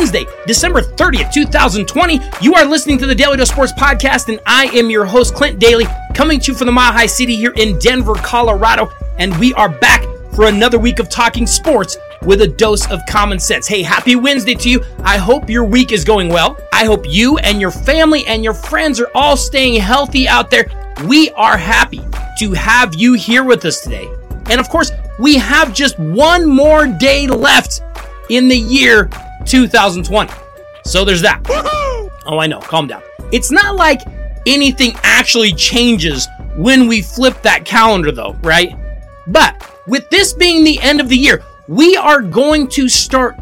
Wednesday, December 30th, 2020. You are listening to the Daily Dose Sports Podcast, and I am your host, Clint Daly, coming to you from the Mile High City here in Denver, Colorado. And we are back for another week of talking sports with a dose of common sense. Hey, happy Wednesday to you. I hope your week is going well. I hope you and your family and your friends are all staying healthy out there. We are happy to have you here with us today. And of course, we have just one more day left in the year 2020. So there's that. Oh, I know. Calm down. It's not like anything actually changes when we flip that calendar though, right? But with this being the end of the year, we are going to start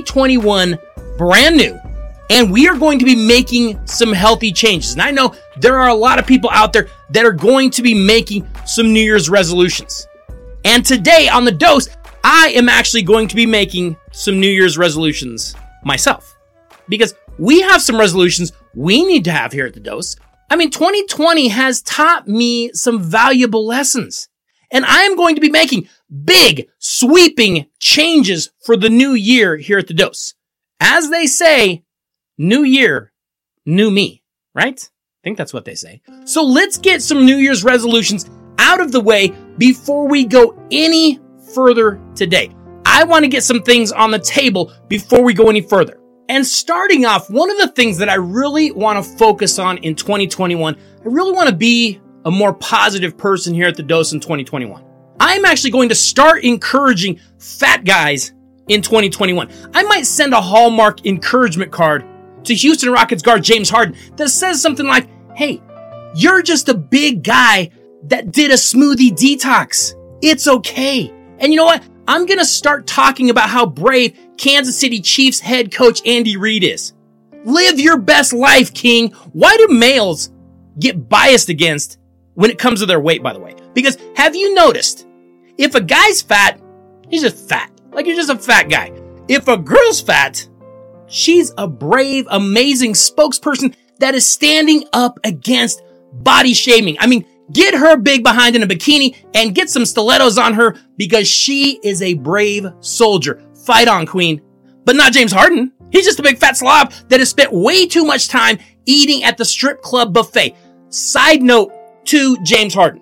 2021 brand new, and we are going to be making some healthy changes. And I know there are a lot of people out there that are going to be making some New Year's resolutions. And today on The Dose, I am actually going to be making some New Year's resolutions myself, because we have some resolutions we need to have here at The Dose. I mean, 2020 has taught me some valuable lessons. And I am going to be making big, sweeping changes for the new year here at The Dose. As they say, new year, new me, right? I think that's what they say. So let's get some New Year's resolutions out of the way before we go any further today. I want to get some things on the table before we go any further. And starting off, one of the things that I really want to focus on in 2021, I really want to be a more positive person here at The Dose in 2021. I'm actually going to start encouraging fat guys in 2021. I might send a Hallmark encouragement card to Houston Rockets guard James Harden that says something like, hey, you're just a big guy that did a smoothie detox. It's okay. And you know what? I'm going to start talking about how brave Kansas City Chiefs head coach Andy Reid is. Live your best life, King. Why do males get biased against when it comes to their weight, by the way? Because have you noticed, if a guy's fat, he's just fat. Like, you're just a fat guy. If a girl's fat, she's a brave, amazing spokesperson that is standing up against body shaming. I mean, get her big behind in a bikini and get some stilettos on her, because she is a brave soldier. Fight on, queen. But not James Harden. He's just a big fat slob that has spent way too much time eating at the strip club buffet. Side note to James Harden.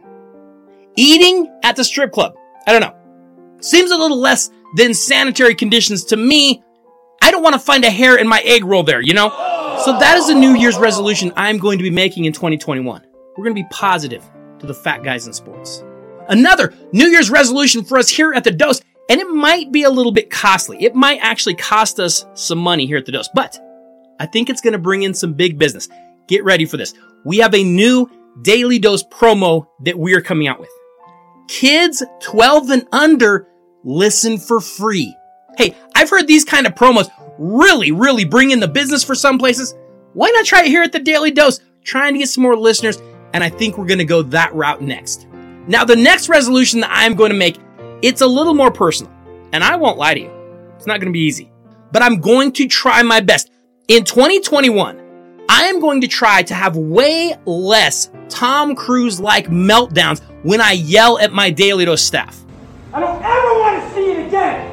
Eating at the strip club, I don't know, seems a little less than sanitary conditions to me. I don't want to find a hair in my egg roll there, you know? So that is a New Year's resolution I'm going to be making in 2021. We're going to be positive to the fat guys in sports. Another New Year's resolution for us here at The Dose, and it might be a little bit costly. It might actually cost us some money here at The Dose, but I think it's going to bring in some big business. Get ready for this. We have a new Daily Dose promo that we are coming out with. Kids 12 and under, listen for free. Hey, I've heard these kind of promos really bring in the business for some places. Why not try it here at the Daily Dose? Trying to get some more listeners, and I think we're going to go that route next. Now, the next resolution that I'm going to make, it's a little more personal, and I won't lie to you. It's not going to be easy, but I'm going to try my best. In 2021, I am going to try to have way less Tom Cruise-like meltdowns when I yell at my Daily Dose staff. I don't ever want to see it again.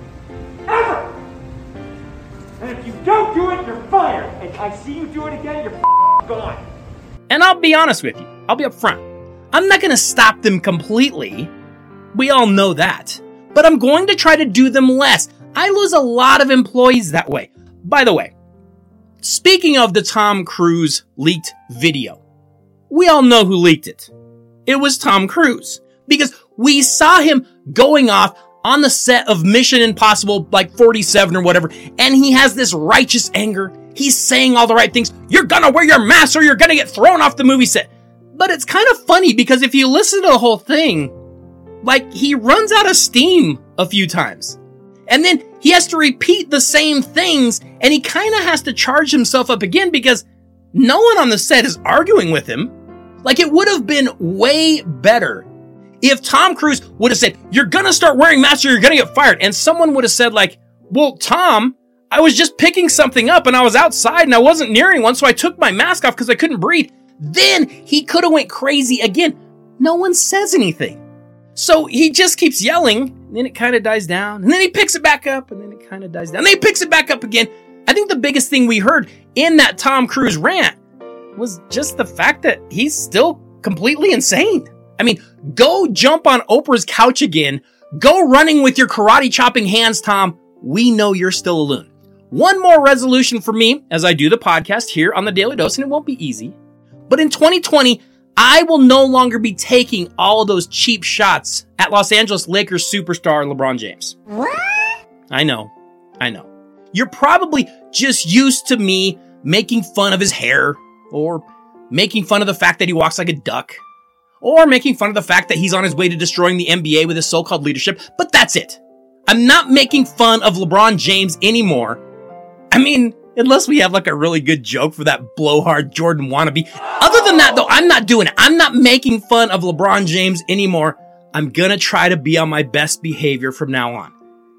Ever. And if you don't do it, you're fired. And I see you do it again, you're gone. And I'll be honest with you. I'll be upfront. I'm not going to stop them completely. We all know that. But I'm going to try to do them less. I lose a lot of employees that way. By the way, speaking of the Tom Cruise leaked video, we all know who leaked it. It was Tom Cruise. Because we saw him going off on the set of Mission Impossible, like 47 or whatever, and he has this righteous anger. He's saying all the right things. You're gonna wear your mask or you're gonna get thrown off the movie set. But it's kind of funny because if you listen to the whole thing, like, he runs out of steam a few times. And then he has to repeat the same things, and he kind of has to charge himself up again because no one on the set is arguing with him. Like, it would have been way better if Tom Cruise would have said, you're gonna start wearing masks or you're gonna get fired. And someone would have said, like, well, Tom, I was just picking something up and I was outside and I wasn't near anyone, so I took my mask off because I couldn't breathe. Then he could have went crazy again. No one says anything. So he just keeps yelling, and then it kind of dies down, and then he picks it back up, and then it kind of dies down, and then he picks it back up again. I think the biggest thing we heard in that Tom Cruise rant was just the fact that he's still completely insane. I mean, go jump on Oprah's couch again. Go running with your karate chopping hands, Tom. We know you're still a loon. One more resolution for me as I do the podcast here on the Daily Dose, and it won't be easy. But in 2020, I will no longer be taking all of those cheap shots at Los Angeles Lakers superstar LeBron James. What? I know. You're probably just used to me making fun of his hair, or making fun of the fact that he walks like a duck, or making fun of the fact that he's on his way to destroying the NBA with his so-called leadership, but that's it. I'm not making fun of LeBron James anymore. I mean, unless we have like a really good joke for that blowhard Jordan wannabe. Other than that, though, I'm not doing it. I'm not making fun of LeBron James anymore. I'm gonna try to be on my best behavior from now on.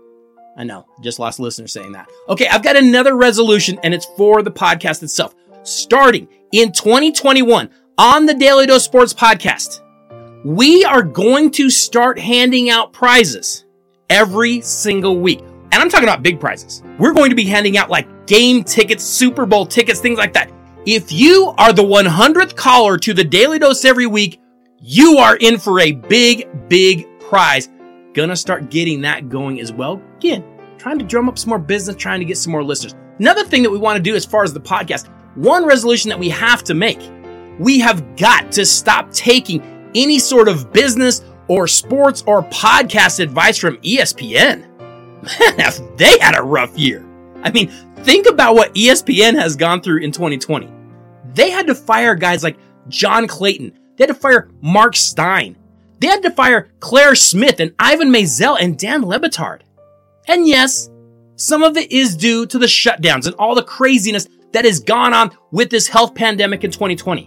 I know, just lost listeners saying that. Okay, I've got another resolution, and it's for the podcast itself. Starting in 2021 on the Daily Dose Sports Podcast, we are going to start handing out prizes every single week. And I'm talking about big prizes. We're going to be handing out like game tickets, Super Bowl tickets, things like that. If you are the 100th caller to the Daily Dose every week, you are in for a big, big prize. Gonna start getting that going as well. Again, trying to drum up some more business, trying to get some more listeners. Another thing that we want to do as far as the podcast, one resolution that we have to make, we have got to stop taking any sort of business or sports or podcast advice from ESPN. Man, have they had a rough year. I mean, think about what ESPN has gone through in 2020. They had to fire guys like John Clayton. They had to fire Mark Stein. They had to fire Claire Smith and Ivan Maisel and Dan Le Batard. And yes, some of it is due to the shutdowns and all the craziness that has gone on with this health pandemic in 2020.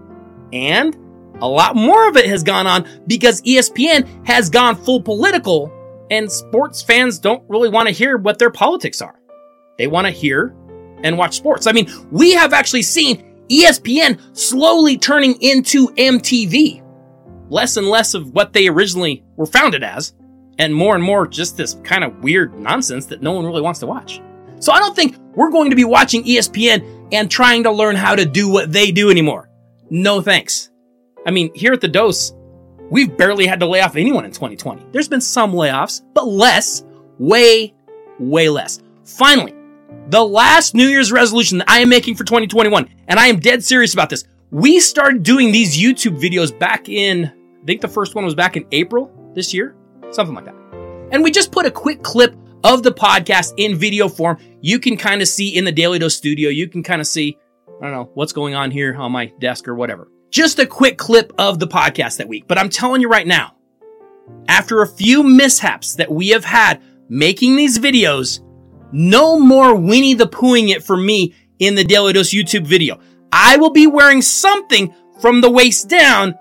And a lot more of it has gone on because ESPN has gone full political, and sports fans don't really want to hear what their politics are. They want to hear and watch sports. I mean, we have actually seen ESPN slowly turning into MTV. Less and less of what they originally were founded as, and more just this kind of weird nonsense that no one really wants to watch. So I don't think we're going to be watching ESPN and trying to learn how to do what they do anymore. No thanks. I mean, here at The Dose, we've barely had to lay off anyone in 2020. There's been some layoffs, but less, way less. Finally, the last New Year's resolution that I am making for 2021, and I am dead serious about this. We started doing these YouTube videos back in, I think the first one was back in April this year, something like that. And we just put a quick clip of the podcast in video form. You can kind of see in the Daily Dose studio. You can kind of see, I don't know, what's going on here on my desk or whatever. Just a quick clip of the podcast that week. But I'm telling you right now, after a few mishaps that we have had making these videos, no more Winnie the Poohing it for me in the Daily Dose YouTube video. I will be wearing something from the waist down,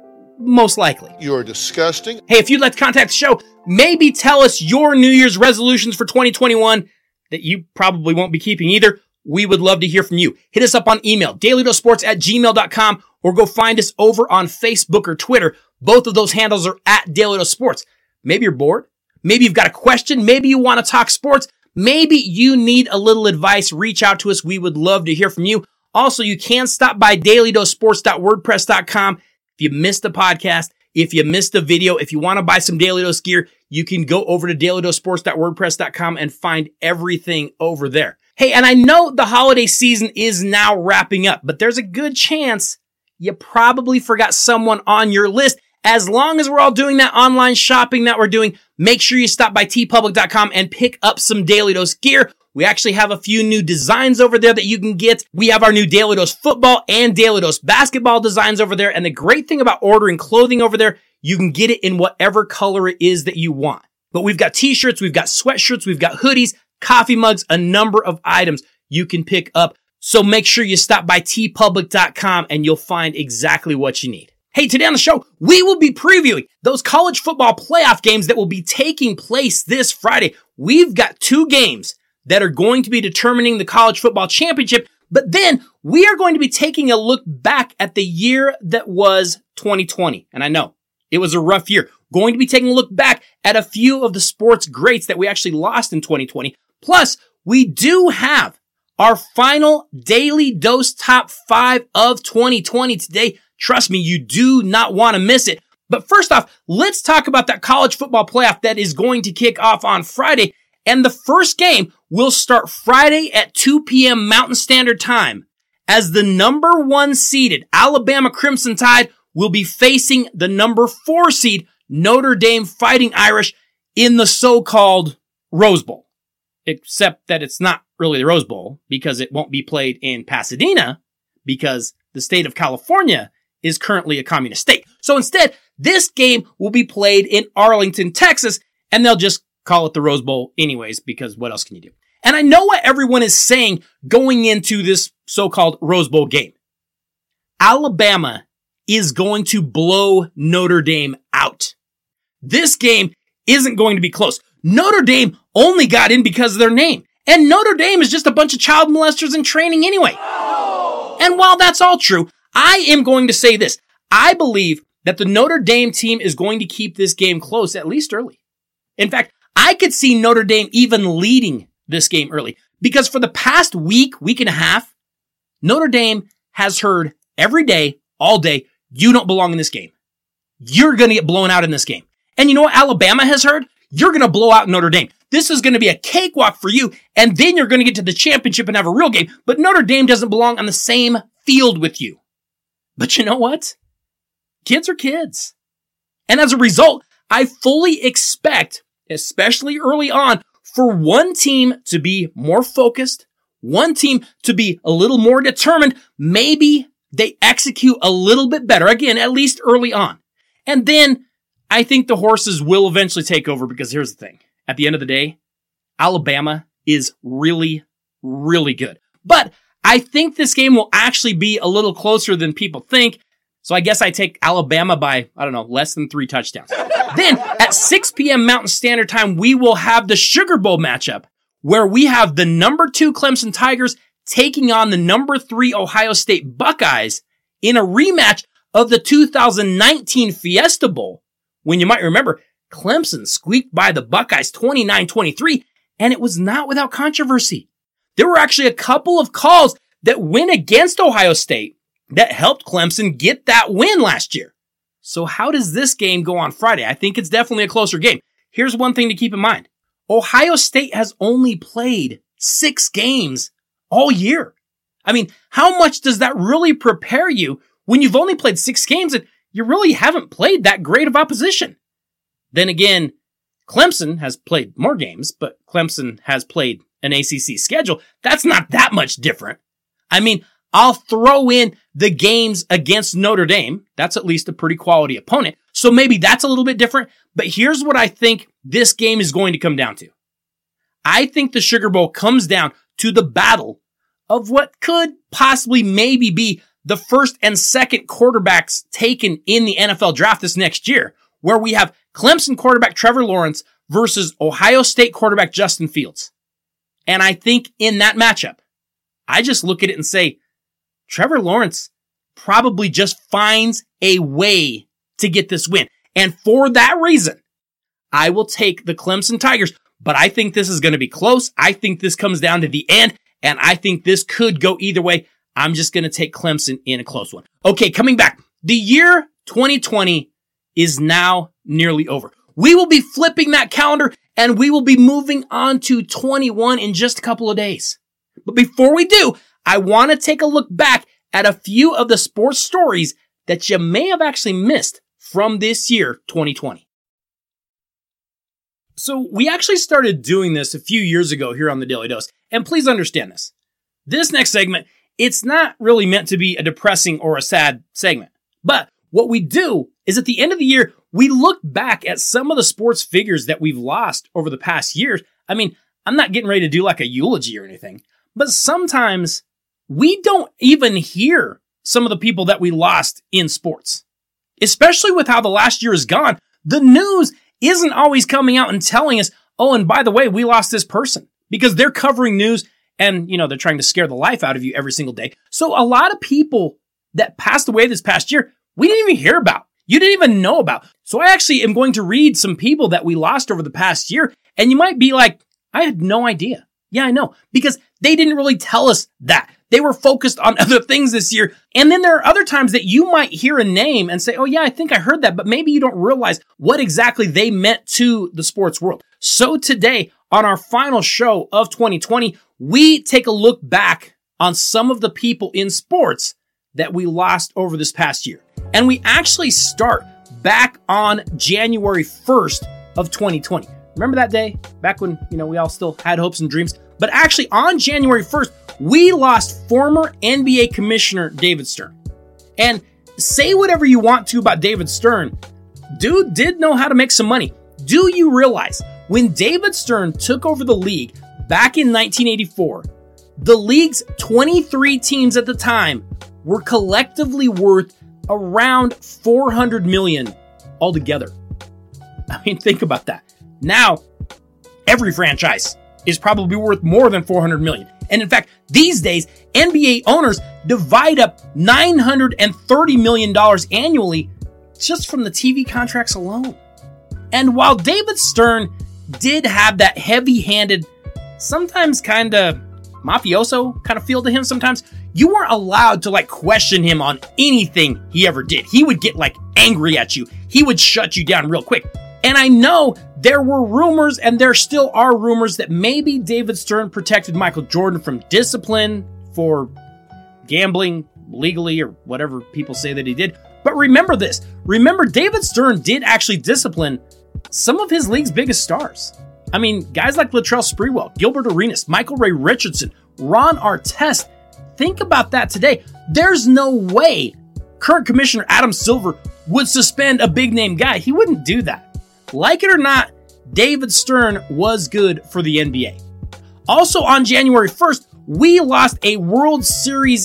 most likely. You're disgusting. Hey, if you'd like to contact the show, maybe tell us your New Year's resolutions for 2021 that you probably won't be keeping either. We would love to hear from you. Hit us up on email, dailydosesports@gmail.com, or go find us over on Facebook or Twitter. Both of those handles are at Daily Dose Sports. Maybe you're bored. Maybe you've got a question. Maybe you want to talk sports. Maybe you need a little advice. Reach out to us. We would love to hear from you. Also, you can stop by dailydosesports.wordpress.com. If you missed the podcast, if you missed the video, if you want to buy some Daily Dose gear, you can go over to dailydosesports.wordpress.com and find everything over there. Hey, and I know the holiday season is now wrapping up, but there's a good chance you probably forgot someone on your list. As long as we're all doing that online shopping that we're doing, make sure you stop by tpublic.com and pick up some Daily Dose gear. We actually have a few new designs over there that you can get. We have our new Daily Dose football and Daily Dose basketball designs over there. And the great thing about ordering clothing over there, you can get it in whatever color it is that you want. But we've got t-shirts, we've got sweatshirts, we've got hoodies, coffee mugs, a number of items you can pick up. So make sure you stop by tpublic.com and you'll find exactly what you need. Hey, today on the show, we will be previewing those college football playoff games that will be taking place this Friday. We've got 2 games that are going to be determining the college football championship, but then we are going to be taking a look back at the year that was 2020. And I know it was a rough year. Going to be taking a look back at a few of the sports greats that we actually lost in 2020. Plus, we do have our final Daily Dose Top 5 of 2020 today. Trust me, you do not want to miss it. But first off, let's talk about that college football playoff that is going to kick off on Friday. And the first game will start Friday at 2 p.m. Mountain Standard Time, as the number 1 seeded Alabama Crimson Tide will be facing the number 4 seed Notre Dame Fighting Irish in the so-called Rose Bowl. Except that it's not really the Rose Bowl, because it won't be played in Pasadena, because the state of California is currently a communist state. So instead, this game will be played in Arlington, Texas, and they'll just call it the Rose Bowl anyways, because what else can you do? And I know what everyone is saying going into this so-called Rose Bowl game. Alabama is going to blow Notre Dame out. This game isn't going to be close. Notre Dame only got in because of their name. And Notre Dame is just a bunch of child molesters in training anyway. Oh. And while that's all true, I am going to say this. I believe that the Notre Dame team is going to keep this game close, at least early. In fact, I could see Notre Dame even leading this game early, because for the past week and a half, Notre Dame has heard every day, all day, you don't belong in this game. You're going to get blown out in this game. And you know what Alabama has heard? You're going to blow out Notre Dame. This is going to be a cakewalk for you, and then you're going to get to the championship and have a real game. But Notre Dame doesn't belong on the same field with you. But you know what? Kids are kids. And as a result, I fully expect, especially early on, for one team to be more focused, one team to be a little more determined. Maybe they execute a little bit better. Again, at least early on. And then I think the horses will eventually take over, because here's the thing. At the end of the day, Alabama is really, really good. But I think this game will actually be a little closer than people think. So I guess I take Alabama by, less than 3 touchdowns. Then at 6 p.m. Mountain Standard Time, we will have the Sugar Bowl matchup, where we have the number 2 Clemson Tigers taking on the number 3 Ohio State Buckeyes in a rematch of the 2019 Fiesta Bowl, when you might remember, Clemson squeaked by the Buckeyes 29-23, and it was not without controversy. There were actually a couple of calls that went against Ohio State that helped Clemson get that win last year. So how does this game go on Friday? I think it's definitely a closer game. Here's one thing to keep in mind. Ohio State has only played 6 games all year. I mean, how much does that really prepare you when you've only played 6 games and you really haven't played that great of opposition? Then again, Clemson has played more games, but Clemson has played an ACC schedule. That's not that much different. I mean, I'll throw in the games against Notre Dame. That's at least a pretty quality opponent. So maybe that's a little bit different. But here's what I think this game is going to come down to. I think the Sugar Bowl comes down to the battle of what could possibly maybe be the first and second quarterbacks taken in the NFL draft this next year, where we have Clemson quarterback Trevor Lawrence versus Ohio State quarterback Justin Fields. And I think in that matchup, I just look at it and say, Trevor Lawrence probably just finds a way to get this win. And for that reason, I will take the Clemson Tigers, but I think this is going to be close. I think this comes down to the end, and I think this could go either way. I'm just going to take Clemson in a close one. Okay, coming back. The year 2020 is now nearly over. We will be flipping that calendar, and we will be moving on to 21 in just a couple of days. But before we do, I want to take a look back at a few of the sports stories that you may have actually missed from this year, 2020. So we actually started doing this a few years ago here on the Daily Dose, and please understand this. This next segment, it's not really meant to be a depressing or a sad segment. But what we do is at the end of the year, we look back at some of the sports figures that we've lost over the past years. I mean, I'm not getting ready to do like a eulogy or anything, but sometimes we don't even hear some of the people that we lost in sports. Especially with how the last year has gone, the news isn't always coming out and telling us, oh, and by the way, we lost this person, because they're covering news and, they're trying to scare the life out of you every single day. So a lot of people that passed away this past year, we didn't even hear about. You didn't even know about. So I actually am going to read some people that we lost over the past year, and you might be like, I had no idea. Yeah, I know, because they didn't really tell us that. They were focused on other things this year. And then there are other times that you might hear a name and say, oh yeah, I think I heard that, but maybe you don't realize what exactly they meant to the sports world. So today, on our final show of 2020, we take a look back on some of the people in sports that we lost over this past year. And we actually start back on January 1st of 2020. Remember that day? Back when, we all still had hopes and dreams. But actually, on January 1st, we lost former NBA Commissioner David Stern. And say whatever you want to about David Stern, dude did know how to make some money. Do you realize when David Stern took over the league back in 1984, the league's 23 teams at the time were collectively worth around $400 million altogether. I mean, think about that. Now, every franchise is probably worth more than $400 million. And in fact, these days, NBA owners divide up $930 million annually just from the TV contracts alone. And while David Stern did have that heavy-handed, sometimes kind of mafioso kind of feel to him sometimes, you weren't allowed to question him on anything he ever did. He would get angry at you. He would shut you down real quick. And I know there were rumors, and there still are rumors, that maybe David Stern protected Michael Jordan from discipline for gambling legally or whatever people say that he did. But remember this. Remember, David Stern did actually discipline some of his league's biggest stars. I mean, guys like Latrell Sprewell, Gilbert Arenas, Michael Ray Richardson, Ron Artest. Think about that today. There's no way current Commissioner Adam Silver would suspend a big-name guy. He wouldn't do that. Like it or not, David Stern was good for the NBA. Also on January 1st, we lost a World Series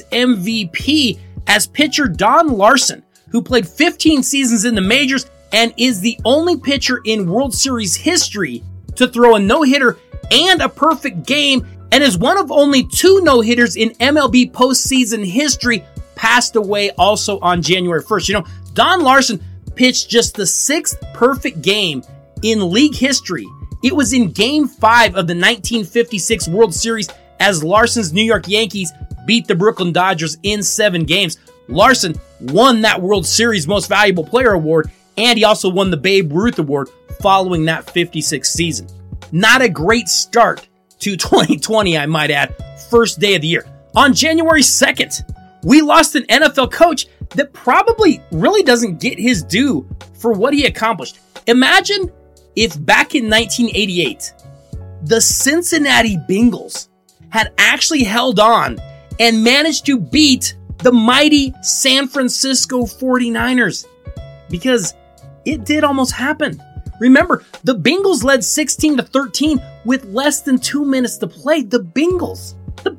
MVP as pitcher Don Larsen, who played 15 seasons in the majors and is the only pitcher in World Series history to throw a no-hitter and a perfect game, and is one of only 2 no-hitters in MLB postseason history, passed away also on January 1st. Don Larsen pitched just the 6th perfect game in league history. It was in Game 5 of the 1956 World Series as Larsen's New York Yankees beat the Brooklyn Dodgers in 7 games. Larsen won that World Series Most Valuable Player award, and he also won the Babe Ruth award following that 56 season. Not a great start to 2020, I might add. First day of the year. On January 2nd, we lost an NFL coach that probably really doesn't get his due for what he accomplished. Imagine if back in 1988, the Cincinnati Bengals had actually held on and managed to beat the mighty San Francisco 49ers. Because it did almost happen. Remember, the Bengals led 16-13 with less than 2 minutes to play. The Bengals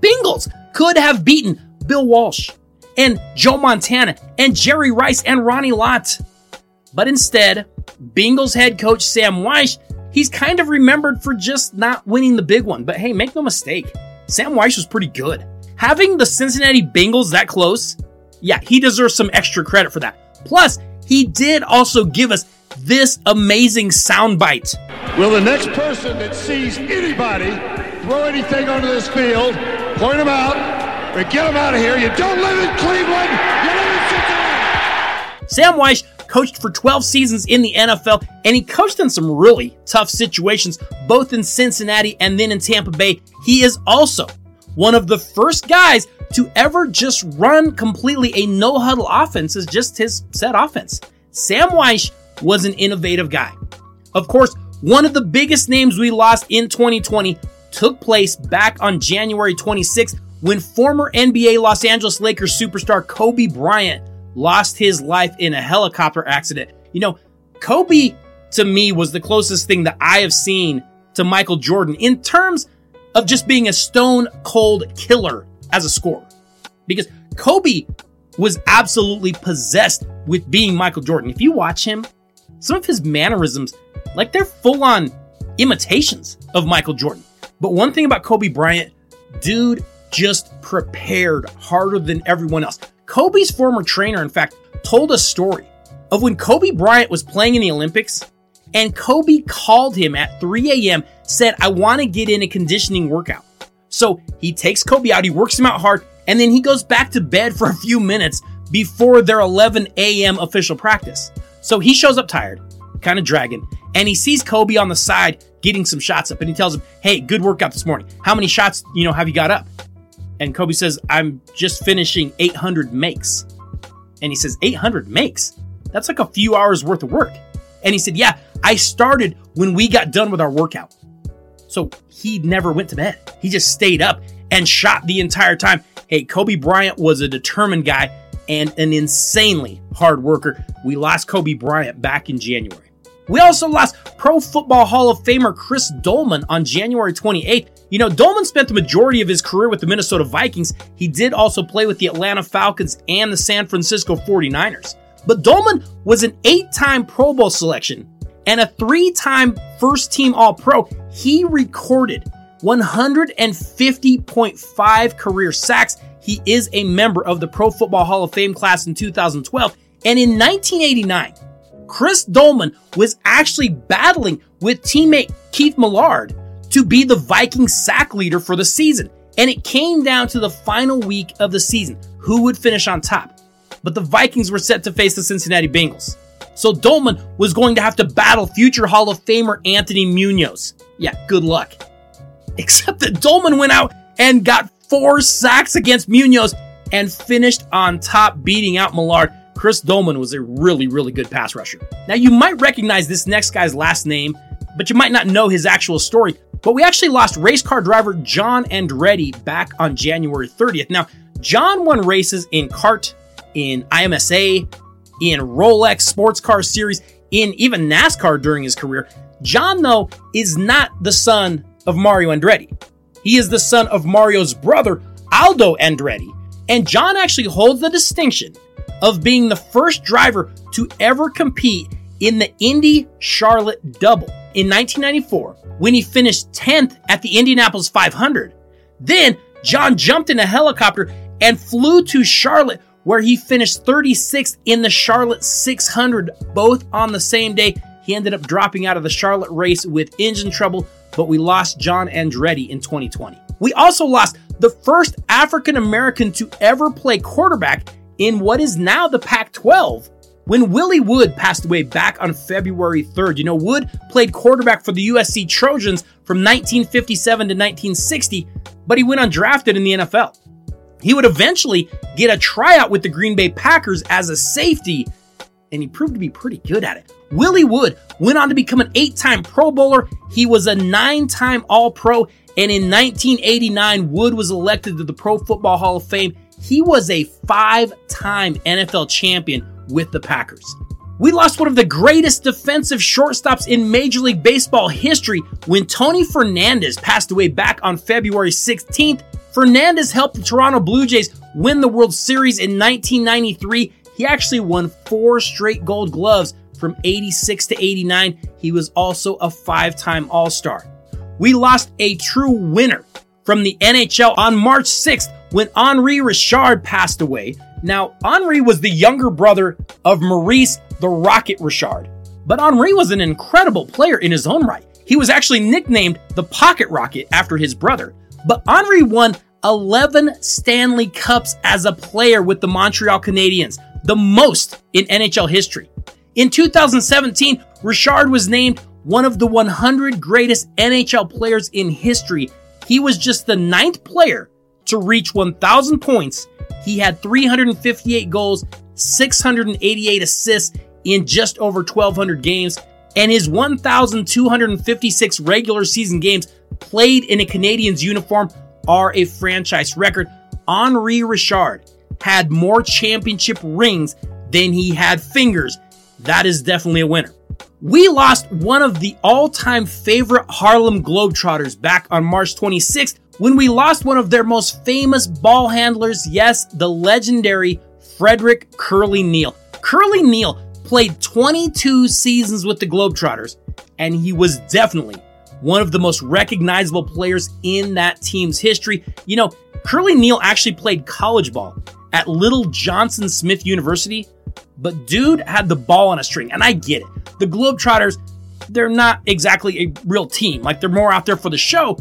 could have beaten Bill Walsh and Joe Montana and Jerry Rice and Ronnie Lott. But instead, Bengals head coach Sam Wyche, he's kind of remembered for just not winning the big one. But hey, make no mistake, Sam Wyche was pretty good. Having the Cincinnati Bengals that close, yeah, he deserves some extra credit for that. Plus, he did also give us this amazing soundbite. Will the next person that sees anybody throw anything onto this field, point them out, or get them out of here. You don't live in Cleveland, you live in Cincinnati. Sam Wyche coached for 12 seasons in the NFL, and he coached in some really tough situations, both in Cincinnati and then in Tampa Bay. He is also one of the first guys to ever just run completely a no-huddle offense as just his set offense. Sam Wyche was an innovative guy. Of course, one of the biggest names we lost in 2020 took place back on January 26th when former NBA Los Angeles Lakers superstar Kobe Bryant lost his life in a helicopter accident. You know, Kobe, to me, was the closest thing that I have seen to Michael Jordan in terms of just being a stone-cold killer as a scorer. Because Kobe was absolutely possessed with being Michael Jordan. If you watch him, some of his mannerisms, like they're full-on imitations of Michael Jordan. But one thing about Kobe Bryant, dude just prepared harder than everyone else. Kobe's former trainer, in fact, told a story of when Kobe Bryant was playing in the Olympics, and Kobe called him at 3 a.m., said, "I want to get in a conditioning workout." So he takes Kobe out, he works him out hard, and then he goes back to bed for a few minutes before their 11 a.m. official practice. So he shows up tired, kind of dragging, and he sees Kobe on the side getting some shots up, and he tells him, hey, good workout this morning. How many shots, have you got up? And Kobe says, I'm just finishing 800 makes. And he says, 800 makes? That's like a few hours worth of work. And he said, yeah, I started when we got done with our workout. So he never went to bed. He just stayed up and shot the entire time. Hey, Kobe Bryant was a determined guy and an insanely hard worker. We lost Kobe Bryant back in January. We also lost Pro Football Hall of Famer Chris Dolman on January 28th. Dolman spent the majority of his career with the Minnesota Vikings. He did also play with the Atlanta Falcons and the San Francisco 49ers. But Dolman was an 8-time Pro Bowl selection and a 3-time first-team All-Pro. He recorded 150.5 career sacks. He is a member of the Pro Football Hall of Fame class in 2012. And in 1989, Chris Dolman was actually battling with teammate Keith Millard to be the Vikings sack leader for the season. And it came down to the final week of the season, who would finish on top. But the Vikings were set to face the Cincinnati Bengals. So Dolman was going to have to battle future Hall of Famer Anthony Munoz. Yeah, good luck. Except that Dolman went out and got 4 sacks against Munoz and finished on top, beating out Millard. Chris Dolman was a really, really good pass rusher. Now, you might recognize this next guy's last name, but you might not know his actual story. But we actually lost race car driver John Andretti back on January 30th. Now, John won races in kart, in IMSA, in Rolex Sports Car Series, in even NASCAR during his career. John, though, is not the son of Mario Andretti. He is the son of Mario's brother, Aldo Andretti. And John actually holds the distinction of being the first driver to ever compete in the Indy Charlotte Double in 1994 when he finished 10th at the Indianapolis 500. Then John jumped in a helicopter and flew to Charlotte where he finished 36th in the Charlotte 600, both on the same day. He ended up dropping out of the Charlotte race with engine trouble, but we lost John Andretti in 2020. We also lost the first African American to ever play quarterback in what is now the Pac-12 when Willie Wood passed away back on February 3rd. Wood played quarterback for the USC Trojans from 1957 to 1960, but he went undrafted in the NFL. He would eventually get a tryout with the Green Bay Packers as a safety, and he proved to be pretty good at it. Willie Wood went on to become an 8-time Pro Bowler. He was a 9-time All-Pro, and in 1989, Wood was elected to the Pro Football Hall of Fame. He was a 5-time NFL champion with the Packers. We lost one of the greatest defensive shortstops in Major League Baseball history when Tony Fernandez passed away back on February 16th. Fernandez helped the Toronto Blue Jays win the World Series in 1993. He actually won 4 straight Gold Gloves from 86 to 89. He was also a 5-time All-Star. We lost a true winner from the NHL on March 6th when Henri Richard passed away. Now, Henri was the younger brother of Maurice the Rocket Richard. But Henri was an incredible player in his own right. He was actually nicknamed the Pocket Rocket after his brother. But Henri won 11 Stanley Cups as a player with the Montreal Canadiens, the most in NHL history. In 2017, Richard was named one of the 100 greatest NHL players in history. He was just the 9th player to reach 1,000 points. He had 358 goals, 688 assists in just over 1,200 games, and his 1,256 regular season games played in a Canadiens uniform are a franchise record. Henri Richard had more championship rings than he had fingers. That is definitely a winner. We lost one of the all-time favorite Harlem Globetrotters back on March 26th when we lost one of their most famous ball handlers, yes, the legendary Frederick Curly Neal. Curly Neal played 22 seasons with the Globetrotters, and he was definitely one of the most recognizable players in that team's history. Curly Neal actually played college ball at Little Johnson Smith University, but dude had the ball on a string, and I get it. The Globetrotters, they're not exactly a real team. They're more out there for the show,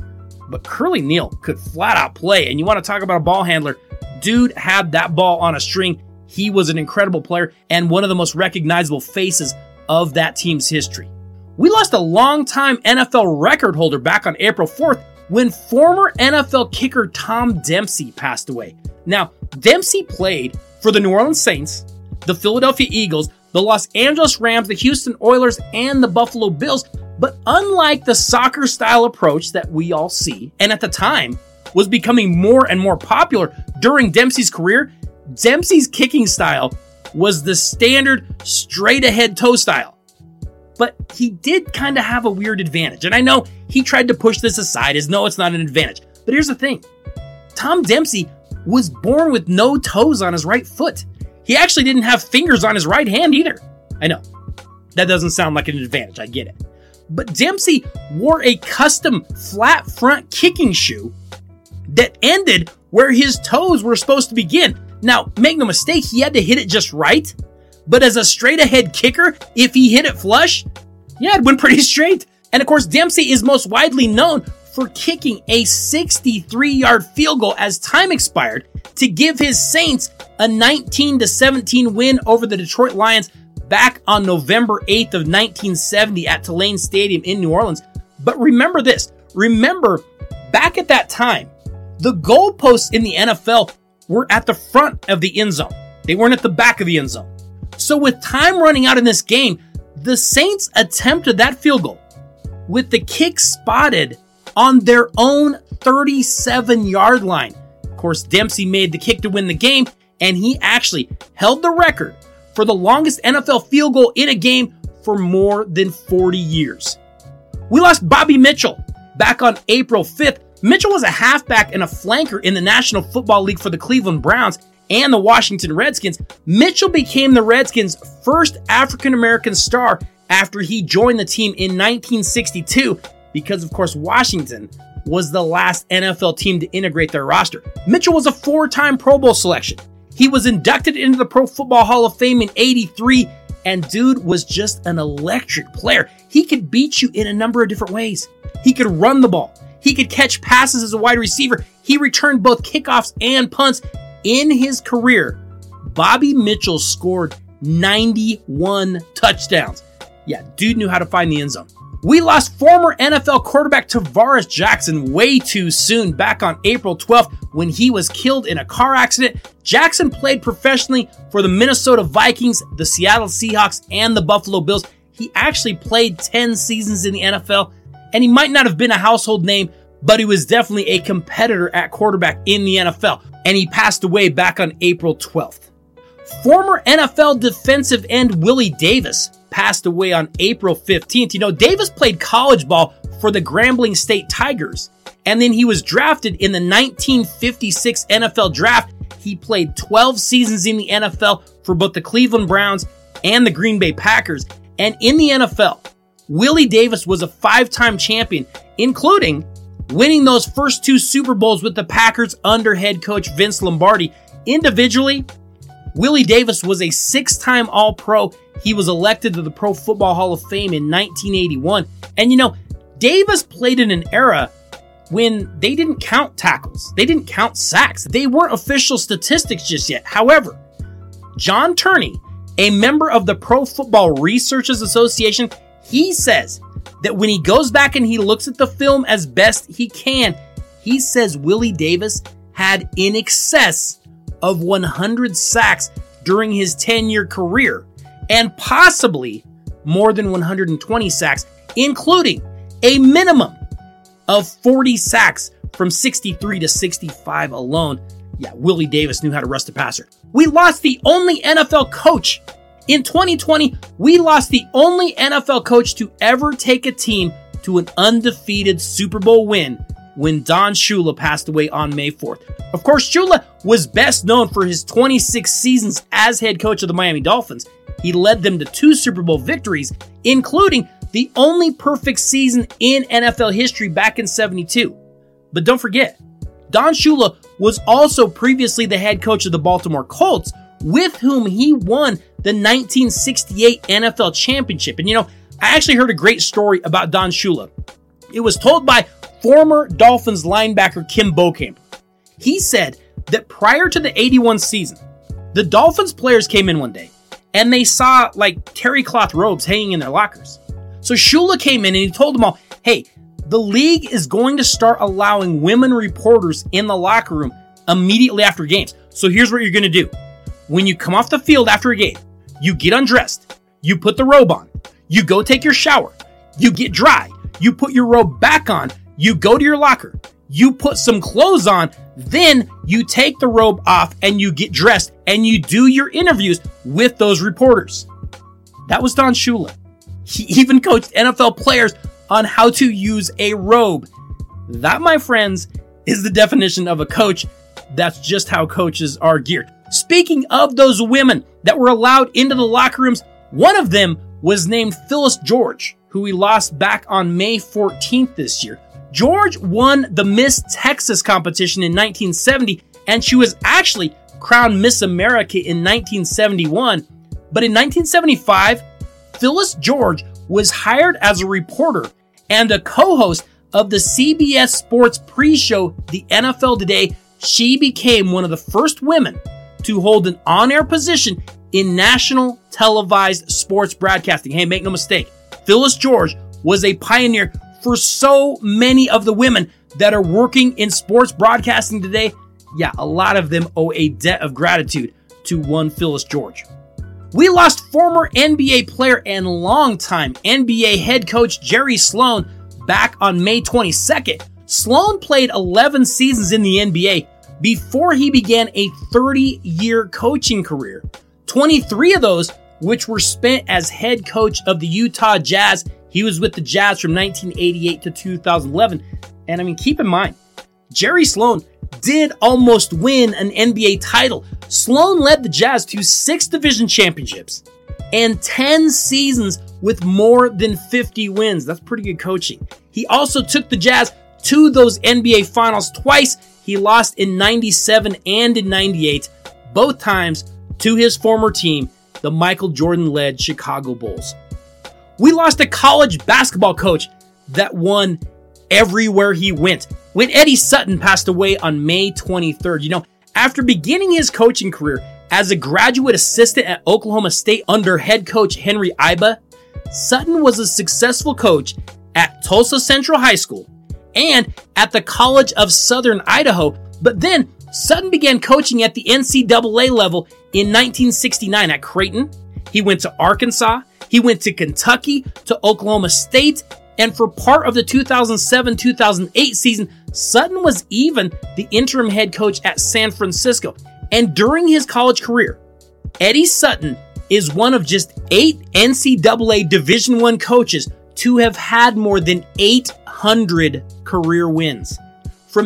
but Curly Neal could flat out play. And you want to talk about a ball handler, dude had that ball on a string. He was an incredible player and one of the most recognizable faces of that team's history. We lost a longtime NFL record holder back on April 4th when former NFL kicker Tom Dempsey passed away. Now, Dempsey played for the New Orleans Saints, the Philadelphia Eagles, the Los Angeles Rams, the Houston Oilers, and the Buffalo Bills. But unlike the soccer-style approach that we all see, and at the time was becoming more and more popular during Dempsey's career, Dempsey's kicking style was the standard straight-ahead toe style. But he did kind of have a weird advantage. And I know he tried to push this aside as no, it's not an advantage. But here's the thing. Tom Dempsey was born with no toes on his right foot. He actually didn't have fingers on his right hand either. I know. That doesn't sound like an advantage. I get it. But Dempsey wore a custom flat front kicking shoe that ended where his toes were supposed to begin. Now, make no mistake, he had to hit it just right. But as a straight-ahead kicker, if he hit it flush, yeah, it went pretty straight. And of course, Dempsey is most widely known for kicking a 63-yard field goal as time expired to give his Saints a 19-17 win over the Detroit Lions back on November 8th of 1970 at Tulane Stadium in New Orleans. But remember this. Remember, back at that time, the goalposts in the NFL were at the front of the end zone. They weren't at the back of the end zone. So with time running out in this game, the Saints attempted that field goal with the kick spotted on their own 37-yard line. Of course, Dempsey made the kick to win the game, and he actually held the record for the longest NFL field goal in a game for more than 40 years. We lost Bobby Mitchell back on April 5th. Mitchell was a halfback and a flanker in the National Football League for the Cleveland Browns and the Washington Redskins. Mitchell became the Redskins' first African-American star after he joined the team in 1962 because, of course, Washington was the last NFL team to integrate their roster. Mitchell was a 4-time Pro Bowl selection. He was inducted into the Pro Football Hall of Fame in '83, and dude was just an electric player. He could beat you in a number of different ways. He could run the ball. He could catch passes as a wide receiver. He returned both kickoffs and punts. In his career, Bobby Mitchell scored 91 touchdowns. Yeah, dude knew how to find the end zone. We lost former NFL quarterback Tavares Jackson way too soon back on April 12th when he was killed in a car accident. Jackson played professionally for the Minnesota Vikings, the Seattle Seahawks, and the Buffalo Bills. He actually played 10 seasons in the NFL, and he might not have been a household name, but he was definitely a competitor at quarterback in the NFL, and he passed away back on April 12th. Former NFL defensive end Willie Davis passed away on April 15th. You know, Davis played college ball for the Grambling State Tigers, and then he was drafted in the 1956 NFL Draft. He played 12 seasons in the NFL for both the Cleveland Browns and the Green Bay Packers, and in the NFL, Willie Davis was a 5-time champion, including winning those first 2 Super Bowls with the Packers under head coach Vince Lombardi. Individually, Willie Davis was a 6-time All-Pro. He was elected to the Pro Football Hall of Fame in 1981. And you know, Davis played in an era when they didn't count tackles. They didn't count sacks. They weren't official statistics just yet. However, John Turney, a member of the Pro Football Researchers Association, he says that when he goes back and he looks at the film as best he can, he says Willie Davis had in excess of 100 sacks during his 10-year career, and possibly more than 120 sacks, including a minimum of 40 sacks from 63 to 65 alone. Yeah, Willie Davis knew how to rush the passer. We lost the only NFL coach. In 2020, we lost the only NFL coach to ever take a team to an undefeated Super Bowl win when Don Shula passed away on May 4th. Of course, Shula was best known for his 26 seasons as head coach of the Miami Dolphins. He led them to 2 Super Bowl victories, including the only perfect season in NFL history back in '72. But don't forget, Don Shula was also previously the head coach of the Baltimore Colts, with whom he won the 1968 NFL Championship. And you know, I actually heard a great story about Don Shula. It was told by former Dolphins linebacker Kim Bokamper. He said that prior to the 81 season, the Dolphins players came in one day and they saw like terry cloth robes hanging in their lockers. So Shula came in and he told them all, hey, the league is going to start allowing women reporters in the locker room immediately after games. So here's what you're going to do. When you come off the field after a game, you get undressed, you put the robe on, you go take your shower, you get dry, you put your robe back on, you go to your locker, you put some clothes on, then you take the robe off and you get dressed and you do your interviews with those reporters. That was Don Shula. He even coached NFL players on how to use a robe. That, my friends, is the definition of a coach. That's just how coaches are geared. Speaking of those women that were allowed into the locker rooms, one of them was named Phyllis George, who we lost back on May 14th this year. George won the Miss Texas competition in 1970, and she was actually crowned Miss America in 1971. But in 1975, Phyllis George was hired as a reporter and a co-host of the CBS Sports pre-show, The NFL Today. She became one of the first women to hold an on-air position in national televised sports broadcasting. Hey, make no mistake, Phyllis George was a pioneer for so many of the women that are working in sports broadcasting today. Yeah, a lot of them owe a debt of gratitude to one Phyllis George. We lost former NBA player and longtime NBA head coach Jerry Sloan back on May 22nd. Sloan played 11 seasons in the NBA before he began a 30-year coaching career. 23 of those, which were spent as head coach of the Utah Jazz. He was with the Jazz from 1988 to 2011. And I mean, keep in mind, Jerry Sloan did almost win an NBA title. Sloan led the Jazz to 6 division championships and 10 seasons with more than 50 wins. That's pretty good coaching. He also took the Jazz to those NBA finals twice. He lost in 97 and in 98, both times to his former team, the Michael Jordan-led Chicago Bulls. We lost a college basketball coach that won everywhere he went. When Eddie Sutton passed away on May 23rd, after beginning his coaching career as a graduate assistant at Oklahoma State under head coach Henry Iba, Sutton was a successful coach at Tulsa Central High School and at the College of Southern Idaho. But then Sutton began coaching at the NCAA level in 1969 at Creighton. He went to Arkansas. He went to Kentucky, to Oklahoma State, and for part of the 2007-2008 season, Sutton was even the interim head coach at San Francisco. And during his college career, Eddie Sutton is one of just 8 NCAA Division I coaches to have had more than 800 career wins. From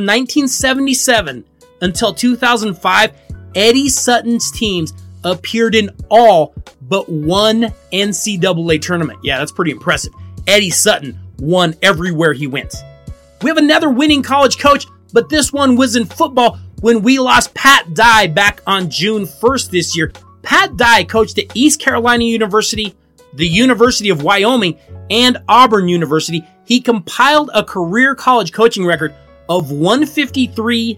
1977 until 2005, Eddie Sutton's teams appeared in all but one NCAA tournament. Yeah, that's pretty impressive. Eddie Sutton won everywhere he went. We have another winning college coach, but this one was in football when we lost Pat Dye back on June 1st this year. Pat Dye coached at East Carolina University, the University of Wyoming, and Auburn University. He compiled a career college coaching record of 153,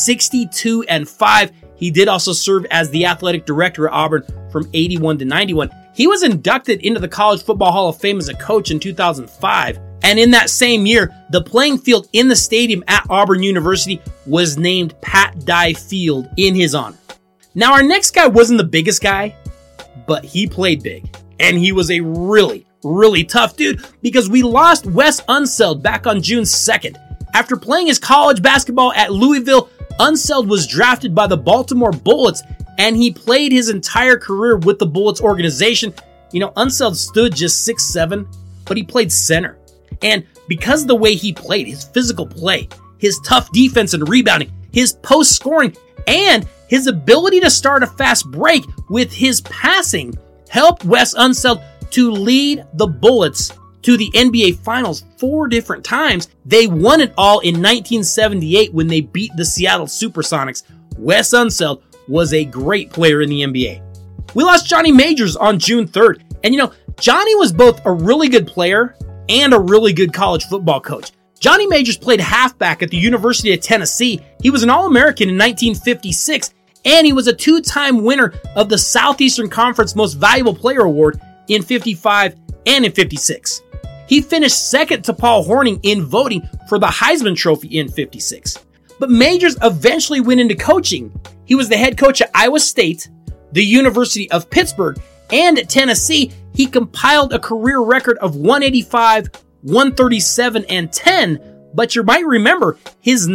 62, and 5. He did also serve as the athletic director at Auburn from 81 to 91. He was inducted into the College Football Hall of Fame as a coach in 2005. And in that same year, the playing field in the stadium at Auburn University was named Pat Dye Field in his honor. Now, our next guy wasn't the biggest guy, but he played big. And he was a really, really tough dude because we lost Wes Unseld back on June 2nd. After playing his college basketball at Louisville, Unseld was drafted by the Baltimore Bullets, and he played his entire career with the Bullets organization. Unseld stood just 6'7", but he played center. And because of the way he played, his physical play, his tough defense and rebounding, his post scoring, and his ability to start a fast break with his passing helped Wes Unseld to lead the Bullets to the NBA Finals 4 different times. They won it all in 1978 when they beat the Seattle Supersonics. Wes Unseld was a great player in the NBA. We lost Johnny Majors on June 3rd. And Johnny was both a really good player and a really good college football coach. Johnny Majors played halfback at the University of Tennessee. He was an All-American in 1956, and he was a two-time winner of the Southeastern Conference Most Valuable Player Award in 55 and in 56. He finished second to Paul Hornung in voting for the Heisman Trophy in 56. But Majors eventually went into coaching. He was the head coach at Iowa State, the University of Pittsburgh, and at Tennessee. He compiled a career record of 185, 137, and 10, but you might remember his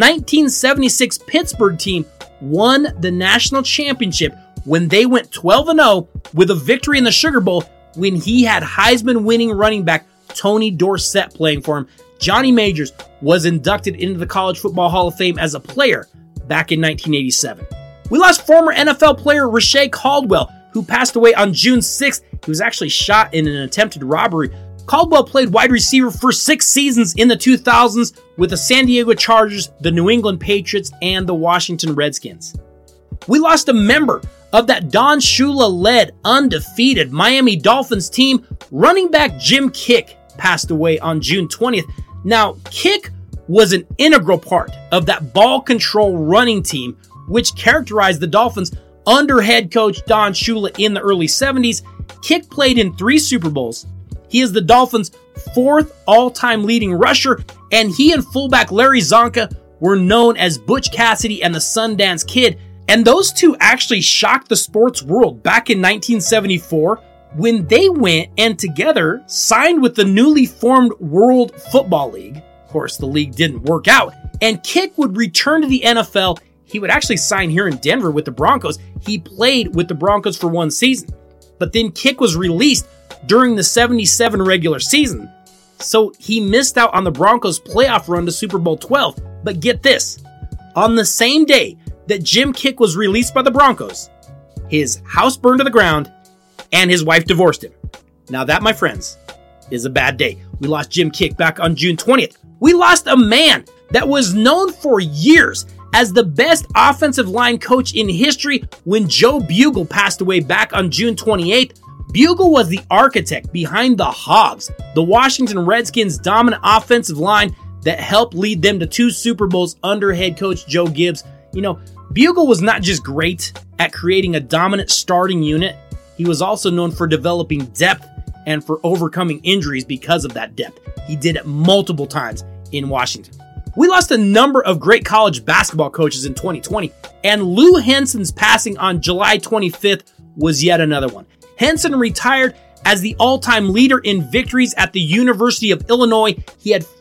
1976 Pittsburgh team won the national championship when they went 12-0 with a victory in the Sugar Bowl when he had Heisman-winning running back Tony Dorsett playing for him. Johnny Majors was inducted into the College Football Hall of Fame as a player back in 1987. We lost former NFL player Rashay Caldwell, who passed away on June 6th. He was actually shot in an attempted robbery. Caldwell played wide receiver for 6 seasons in the 2000s with the San Diego Chargers, the New England Patriots, and the Washington Redskins. We lost a member of that Don Shula-led, undefeated Miami Dolphins team. Running back Jim Kick passed away on June 20th. Now, Kick was an integral part of that ball control running team, which characterized the Dolphins under head coach Don Shula in the early 70s. Kick played in 3 Super Bowls. He is the Dolphins' 4th all-time leading rusher, and he and fullback Larry Zonka were known as Butch Cassidy and the Sundance Kid. And those two actually shocked the sports world back in 1974 when they went and together signed with the newly formed World Football League. Of course, the league didn't work out, and Kick would return to the NFL. He would actually sign here in Denver with the Broncos. He played with the Broncos for 1 season, but then Kick was released during the 77 regular season, so he missed out on the Broncos' playoff run to Super Bowl 12. But get this, on the same day that Jim Kick was released by the Broncos, his house burned to the ground and his wife divorced him. Now that, my friends, is a bad day. We lost Jim Kick back on June 20th. We lost a man that was known for years as the best offensive line coach in history when Joe Bugle passed away back on June 28th. Bugle was the architect behind the Hogs, the Washington Redskins' dominant offensive line that helped lead them to 2 Super Bowls under head coach Joe Gibbs. You know, Bugle was not just great at creating a dominant starting unit, he was also known for developing depth and for overcoming injuries because of that depth. He did it multiple times in Washington. We lost a number of great college basketball coaches in 2020, and Lou Henson's passing on July 25th was yet another one. Henson retired as the all-time leader in victories at the University of Illinois. He had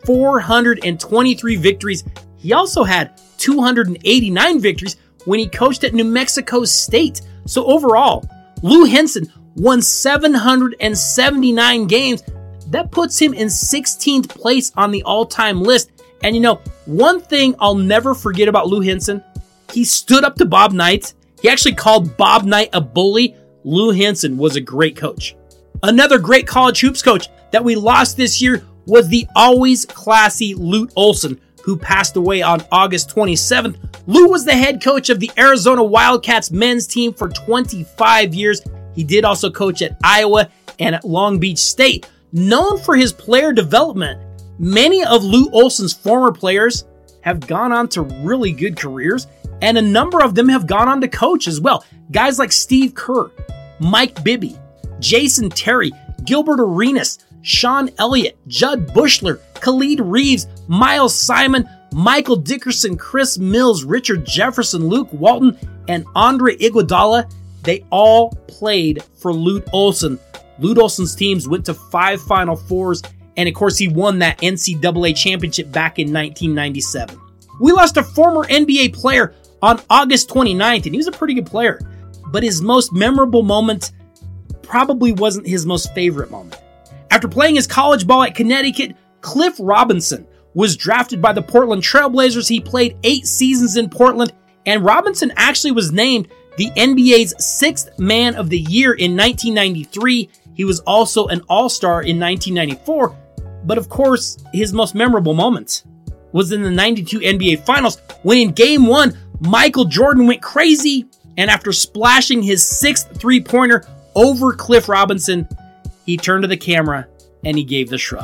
423 victories. He also had 289 victories when he coached at New Mexico State. So overall, Lou Henson won 779 games. That puts him in 16th place on the all-time list. And you know, one thing I'll never forget about Lou Henson, he stood up to Bob Knight. He actually called Bob Knight a bully. Lou Henson was a great coach. Another great college hoops coach that we lost this year was the always classy Lute Olson, who passed away on August 27th. Lou was the head coach of the Arizona Wildcats men's team for 25 years. He did also coach at Iowa and at Long Beach State. Known for his player development, many of Lute Olson's former players have gone on to really good careers, and a number of them have gone on to coach as well. Guys like Steve Kerr, Mike Bibby, Jason Terry, Gilbert Arenas, Sean Elliott, Judd Bushler, Khalid Reeves, Miles Simon, Michael Dickerson, Chris Mills, Richard Jefferson, Luke Walton, and Andre Iguodala. They all played for Lute Olson. Lute Olson's teams went to 5 Final Fours, and of course he won that NCAA championship back in 1997. We lost a former NBA player on August 29th, and he was a pretty good player. But his most memorable moment probably wasn't his most favorite moment. After playing his college ball at Connecticut, Cliff Robinson was drafted by the Portland Trailblazers. He played 8 seasons in Portland, and Robinson actually was named the NBA's 6th Man of the Year in 1993. He was also an All-Star in 1994. But of course, his most memorable moment was in the 92 NBA Finals when in Game 1, Michael Jordan went crazy, and after splashing his 6th three-pointer over Cliff Robinson, he turned to the camera and he gave the shrug.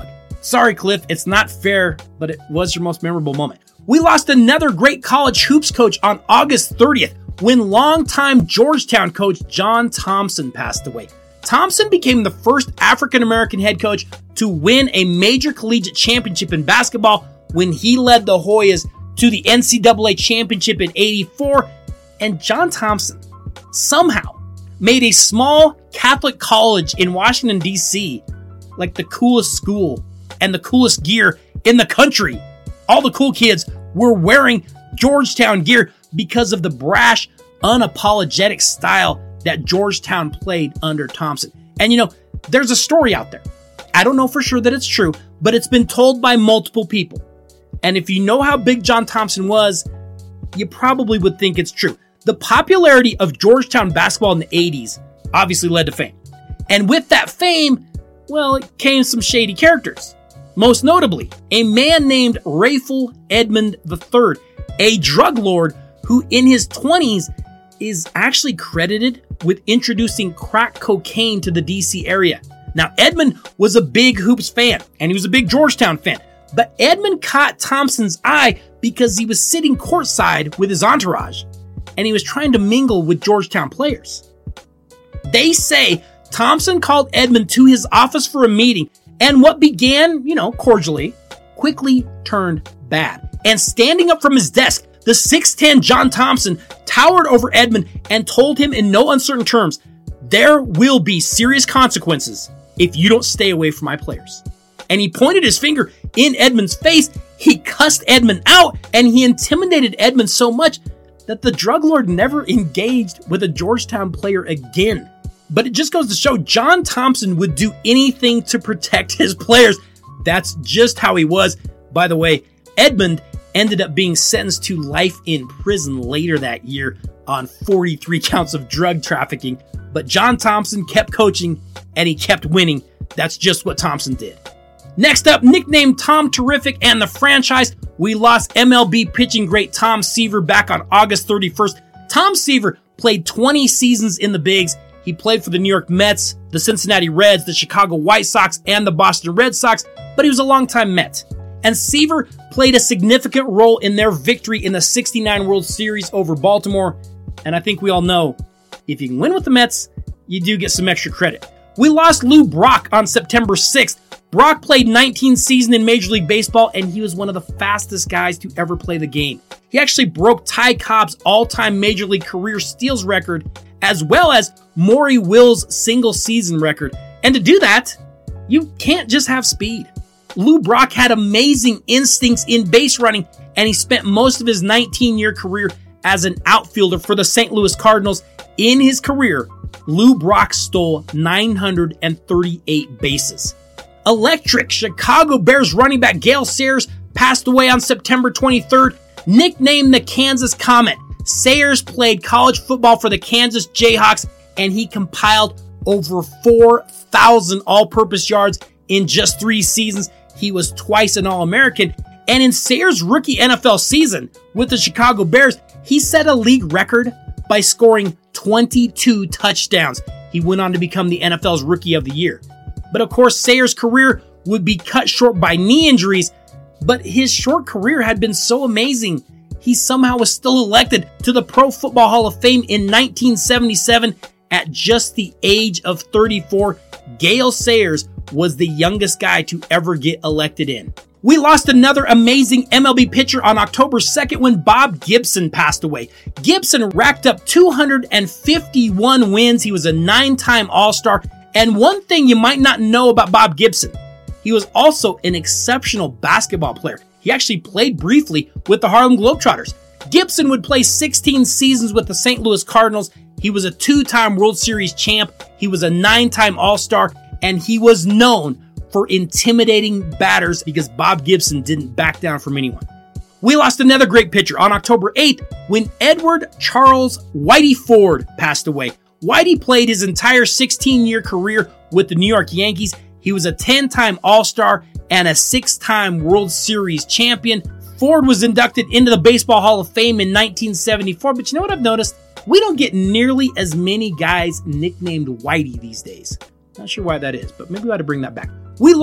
Sorry, Cliff, it's not fair, but it was your most memorable moment. We lost another great college hoops coach on August 30th when longtime Georgetown coach John Thompson passed away. Thompson became the first African-American head coach to win a major collegiate championship in basketball when he led the Hoyas to the NCAA championship in '84, and John Thompson somehow made a small Catholic college in Washington, D.C. like the coolest school and the coolest gear in the country. All the cool kids were wearing Georgetown gear because of the brash, unapologetic style that Georgetown played under Thompson. And there's a story out there. I don't know for sure that it's true, but it's been told by multiple people. And if you know how big John Thompson was, you probably would think it's true. The popularity of Georgetown basketball in the 80s obviously led to fame. And with that fame, well, it came some shady characters. Most notably, a man named Rayful Edmond III, a drug lord who in his 20s is actually credited with introducing crack cocaine to the DC area. Now, Edmond was a big hoops fan, and he was a big Georgetown fan. But Edmond caught Thompson's eye because he was sitting courtside with his entourage, and he was trying to mingle with Georgetown players. They say Thompson called Edmond to his office for a meeting, and what began, cordially, quickly turned bad. And standing up from his desk, the 6'10 John Thompson towered over Edmond and told him in no uncertain terms, "There will be serious consequences if you don't stay away from my players." And he pointed his finger in Edmond's face. He cussed Edmond out, and he intimidated Edmond so much that the drug lord never engaged with a Georgetown player again. But it just goes to show John Thompson would do anything to protect his players. That's just how he was. By the way, Edmond ended up being sentenced to life in prison later that year on 43 counts of drug trafficking. But John Thompson kept coaching and he kept winning. That's just what Thompson did. Next up, nicknamed Tom Terrific and the franchise, we lost MLB pitching great Tom Seaver back on August 31st. Tom Seaver played 20 seasons in the bigs. He played for the New York Mets, the Cincinnati Reds, the Chicago White Sox, and the Boston Red Sox, but he was a longtime Met. And Seaver played a significant role in their victory in the '69 World Series over Baltimore. And I think we all know, if you can win with the Mets, you do get some extra credit. We lost Lou Brock on September 6th. Brock played 19 seasons in Major League Baseball, and he was one of the fastest guys to ever play the game. He actually broke Ty Cobb's all-time Major League career steals record, as well as Maury Will's single-season record. And to do that, you can't just have speed. Lou Brock had amazing instincts in base running, and he spent most of his 19-year career as an outfielder for the St. Louis Cardinals. In his career, Lou Brock stole 938 bases. Electric Chicago Bears running back Gale Sayers passed away on September 23rd, nicknamed the Kansas Comet. Sayers played college football for the Kansas Jayhawks, and he compiled over 4,000 all-purpose yards in just 3 seasons. He was twice an All-American, and in Sayers' rookie NFL season with the Chicago Bears, he set a league record by scoring 22 touchdowns. He went on to become the NFL's Rookie of the Year. But of course, Sayers' career would be cut short by knee injuries, but his short career had been so amazing, he somehow was still elected to the Pro Football Hall of Fame in 1977 at just the age of 34. Gale Sayers was the youngest guy to ever get elected in. We lost another amazing MLB pitcher on October 2nd when Bob Gibson passed away. Gibson racked up 251 wins. He was a 9-time All-Star. And one thing you might not know about Bob Gibson, he was also an exceptional basketball player. He actually played briefly with the Harlem Globetrotters. Gibson would play 16 seasons with the St. Louis Cardinals. He was a 2-time World Series champ. He was a 9-time All-Star, and he was known for intimidating batters because Bob Gibson didn't back down from anyone. We lost another great pitcher on October 8th when Edward Charles Whitey Ford passed away. Whitey played his entire 16-year career with the New York Yankees. He was a 10-time All-Star and a 6-time World Series champion. Ford was inducted into the Baseball Hall of Fame in 1974, but you know what I've noticed? We don't get nearly as many guys nicknamed Whitey these days. Not sure why that is, but maybe we ought to bring that back. We lost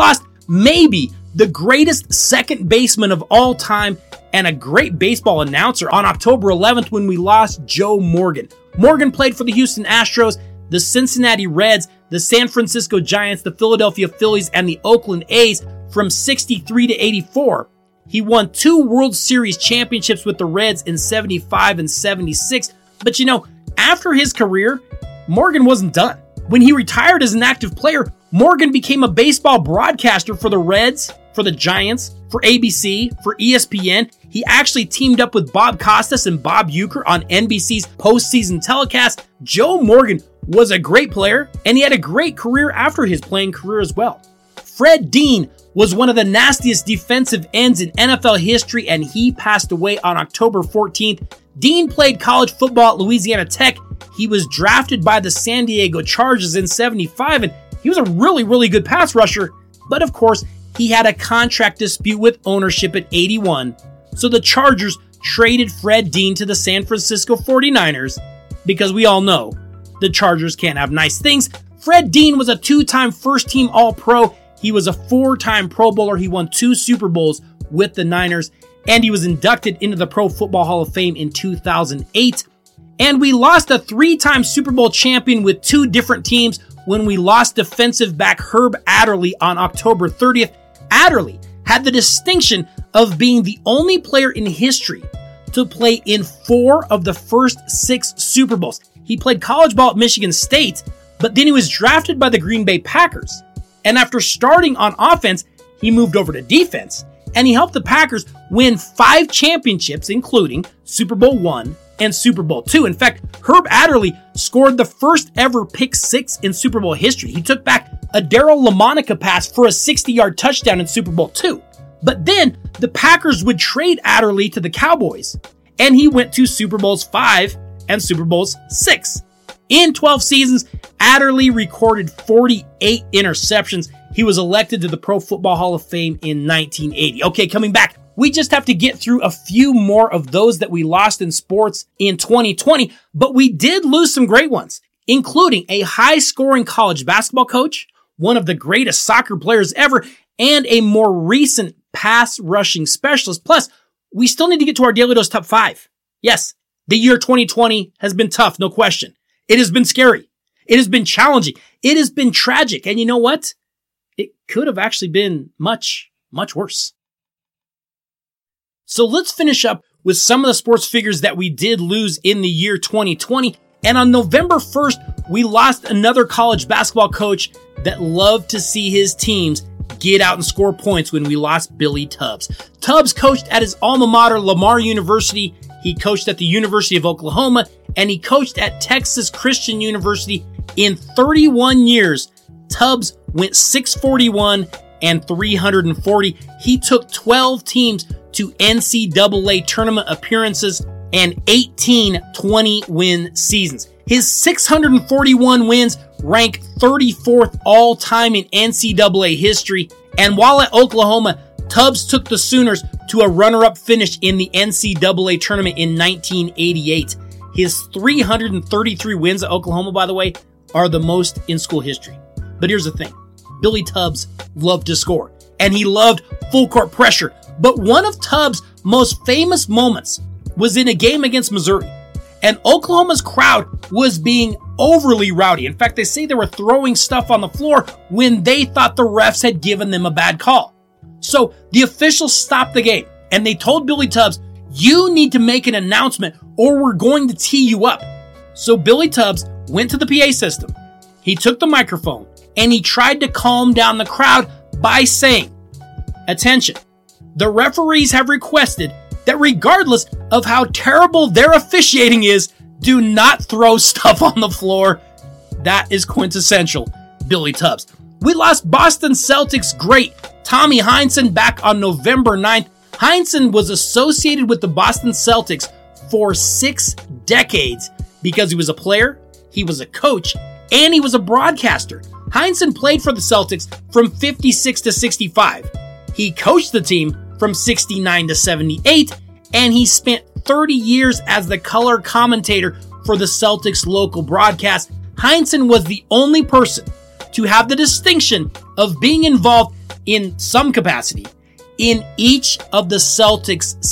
maybe the greatest second baseman of all time and a great baseball announcer on October 11th when we lost Joe Morgan. Morgan played for the Houston Astros, the Cincinnati Reds, the San Francisco Giants, the Philadelphia Phillies, and the Oakland A's from 63 to 84. He won 2 World Series championships with the Reds in 75 and 76. But after his career, Morgan wasn't done. When he retired as an active player, Morgan became a baseball broadcaster for the Reds, for the Giants, for ABC, for ESPN. He actually teamed up with Bob Costas and Bob Uecker on NBC's postseason telecast. Joe Morgan was a great player, and he had a great career after his playing career as well. Fred Dean was one of the nastiest defensive ends in NFL history, and he passed away on October 14th. Dean played college football at Louisiana Tech. He was drafted by the San Diego Chargers in 75, and he was a really, really good pass rusher. But of course, he had a contract dispute with ownership at 81. So the Chargers traded Fred Dean to the San Francisco 49ers because we all know the Chargers can't have nice things. Fred Dean was a 2-time first-team All-Pro. He was a 4-time Pro Bowler. He won 2 Super Bowls with the Niners, and he was inducted into the Pro Football Hall of Fame in 2008. And we lost a 3-time Super Bowl champion with 2 different teams when we lost defensive back Herb Adderley on October 30th. Adderley had the distinction of being the only player in history to play in 4 of the first 6 Super Bowls. He played college ball at Michigan State, but then he was drafted by the Green Bay Packers. And after starting on offense, he moved over to defense, and he helped the Packers win 5 championships, including Super Bowl I and Super Bowl II. In fact, Herb Adderley scored the first ever pick 6 in Super Bowl history. He took back a Darryl LaMonica pass for a 60-yard touchdown in Super Bowl II. But then the Packers would trade Adderley to the Cowboys, and he went to Super Bowls 5 and Super Bowls 6. In 12 seasons, Adderley recorded 48 interceptions. He was elected to the Pro Football Hall of Fame in 1980. Okay, coming back, we just have to get through a few more of those that we lost in sports in 2020, but we did lose some great ones, including a high-scoring college basketball coach, one of the greatest soccer players ever, and a more recent pass-rushing specialist. Plus, we still need to get to our Daily Dose Top 5. Yes, the year 2020 has been tough, no question. It has been scary. It has been challenging. It has been tragic. And you know what? It could have actually been much, much worse. So let's finish up with some of the sports figures that we did lose in the year 2020. And on November 1st, we lost another college basketball coach that loved to see his teams get out and score points when we lost Billy Tubbs. Tubbs coached at his alma mater, Lamar University. He coached at the University of Oklahoma, and he coached at Texas Christian University. In 31 years, Tubbs went 641 and 340. He took 12 teams to NCAA tournament appearances and 18 20-win seasons. His 641 wins rank 34th all-time in NCAA history. And while at Oklahoma, Tubbs took the Sooners to a runner-up finish in the NCAA tournament in 1988. His 333 wins at Oklahoma, by the way, are the most in school history. But here's the thing. Billy Tubbs loved to score, and he loved full-court pressure. But one of Tubbs' most famous moments was in a game against Missouri. And Oklahoma's crowd was being overly rowdy. In fact, they say they were throwing stuff on the floor when they thought the refs had given them a bad call. So the officials stopped the game, and they told Billy Tubbs, "You need to make an announcement or we're going to tee you up." So Billy Tubbs went to the PA system. He took the microphone, and he tried to calm down the crowd by saying, "Attention, the referees have requested that regardless of how terrible their officiating is, do not throw stuff on the floor." That is quintessential Billy Tubbs. We lost Boston Celtics great Tommy Heinsohn back on November 9th. Heinsohn was associated with the Boston Celtics for 6 decades because he was a player, he was a coach, and he was a broadcaster. Heinsohn played for the Celtics from 56 to 65. He coached the team from 69 to 78, and he spent 30 years as the color commentator for the Celtics local broadcast. Heinsohn was the only person to have the distinction of being involved in some capacity in each of the Celtics'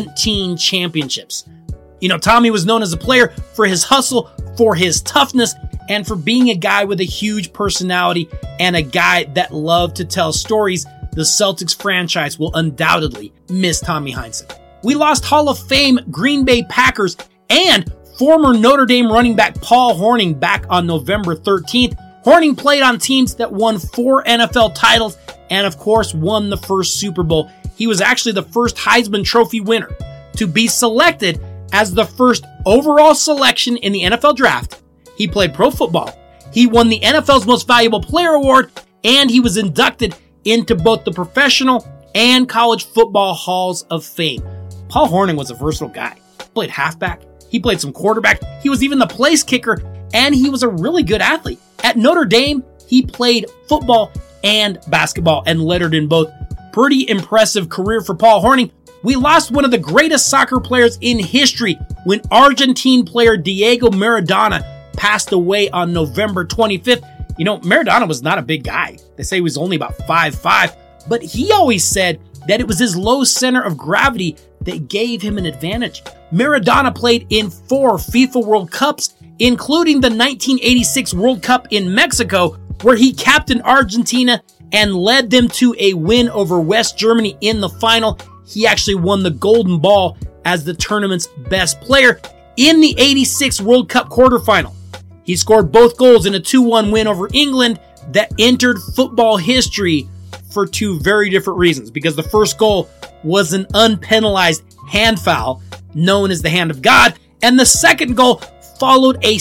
17 championships. You know, Tommy was known as a player for his hustle, for his toughness, and for being a guy with a huge personality and a guy that loved to tell stories. The Celtics franchise will undoubtedly miss Tommy Heinsohn. We lost Hall of Fame Green Bay Packers and former Notre Dame running back Paul Hornung back on November 13th. Hornung played on teams that won 4 NFL titles and, of course, won the first Super Bowl. He was actually the first Heisman Trophy winner to be selected as the first overall selection in the NFL draft. He played pro football. He won the NFL's Most Valuable Player Award, and he was inducted into both the professional and college football halls of fame. Paul Hornung was a versatile guy. He played halfback. He played some quarterback. He was even the place kicker, and he was a really good athlete. At Notre Dame, he played football and basketball and lettered in both. Pretty impressive career for Paul Hornung. We lost one of the greatest soccer players in history when Argentine player Diego Maradona passed away on November 25th. You know, Maradona was not a big guy. They say he was only about 5'5", but he always said that it was his low center of gravity that gave him an advantage. Maradona played in 4 FIFA World Cups, including the 1986 World Cup in Mexico, where he captained Argentina and led them to a win over West Germany in the final. He actually won the Golden Ball as the tournament's best player in the 86 World Cup quarterfinal. He scored both goals in a 2-1 win over England that entered football history for 2 very different reasons. Because the first goal was an unpenalized hand foul known as the Hand of God, and the second goal followed a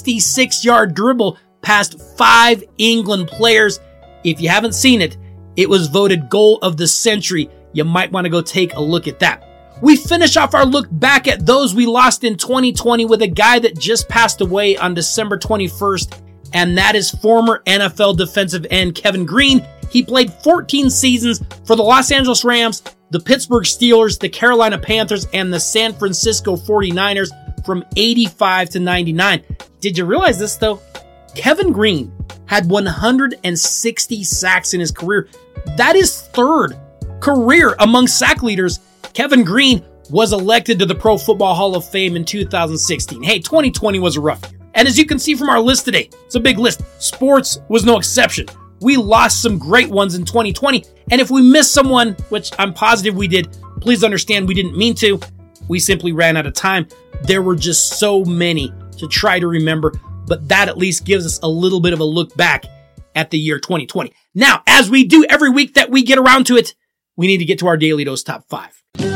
66-yard dribble past 5 England players. If you haven't seen it, it was voted goal of the century. You might want to go take a look at that. We finish off our look back at those we lost in 2020 with a guy that just passed away on December 21st, and that is former NFL defensive end Kevin Greene. He played 14 seasons for the Los Angeles Rams, the Pittsburgh Steelers, the Carolina Panthers, and the San Francisco 49ers from 85 to 99. Did you realize this, though? Kevin Greene had 160 sacks in his career. That is third career among sack leaders. Kevin Greene was elected to the Pro Football Hall of Fame in 2016. Hey, 2020 was a rough year. And as you can see from our list today, it's a big list. Sports was no exception. We lost some great ones in 2020. And if we missed someone, which I'm positive we did, please understand we didn't mean to. We simply ran out of time. There were just so many to try to remember, but that at least gives us a little bit of a look back at the year 2020. Now, as we do every week that we get around to it, we need to get to our Daily Dose Top 5.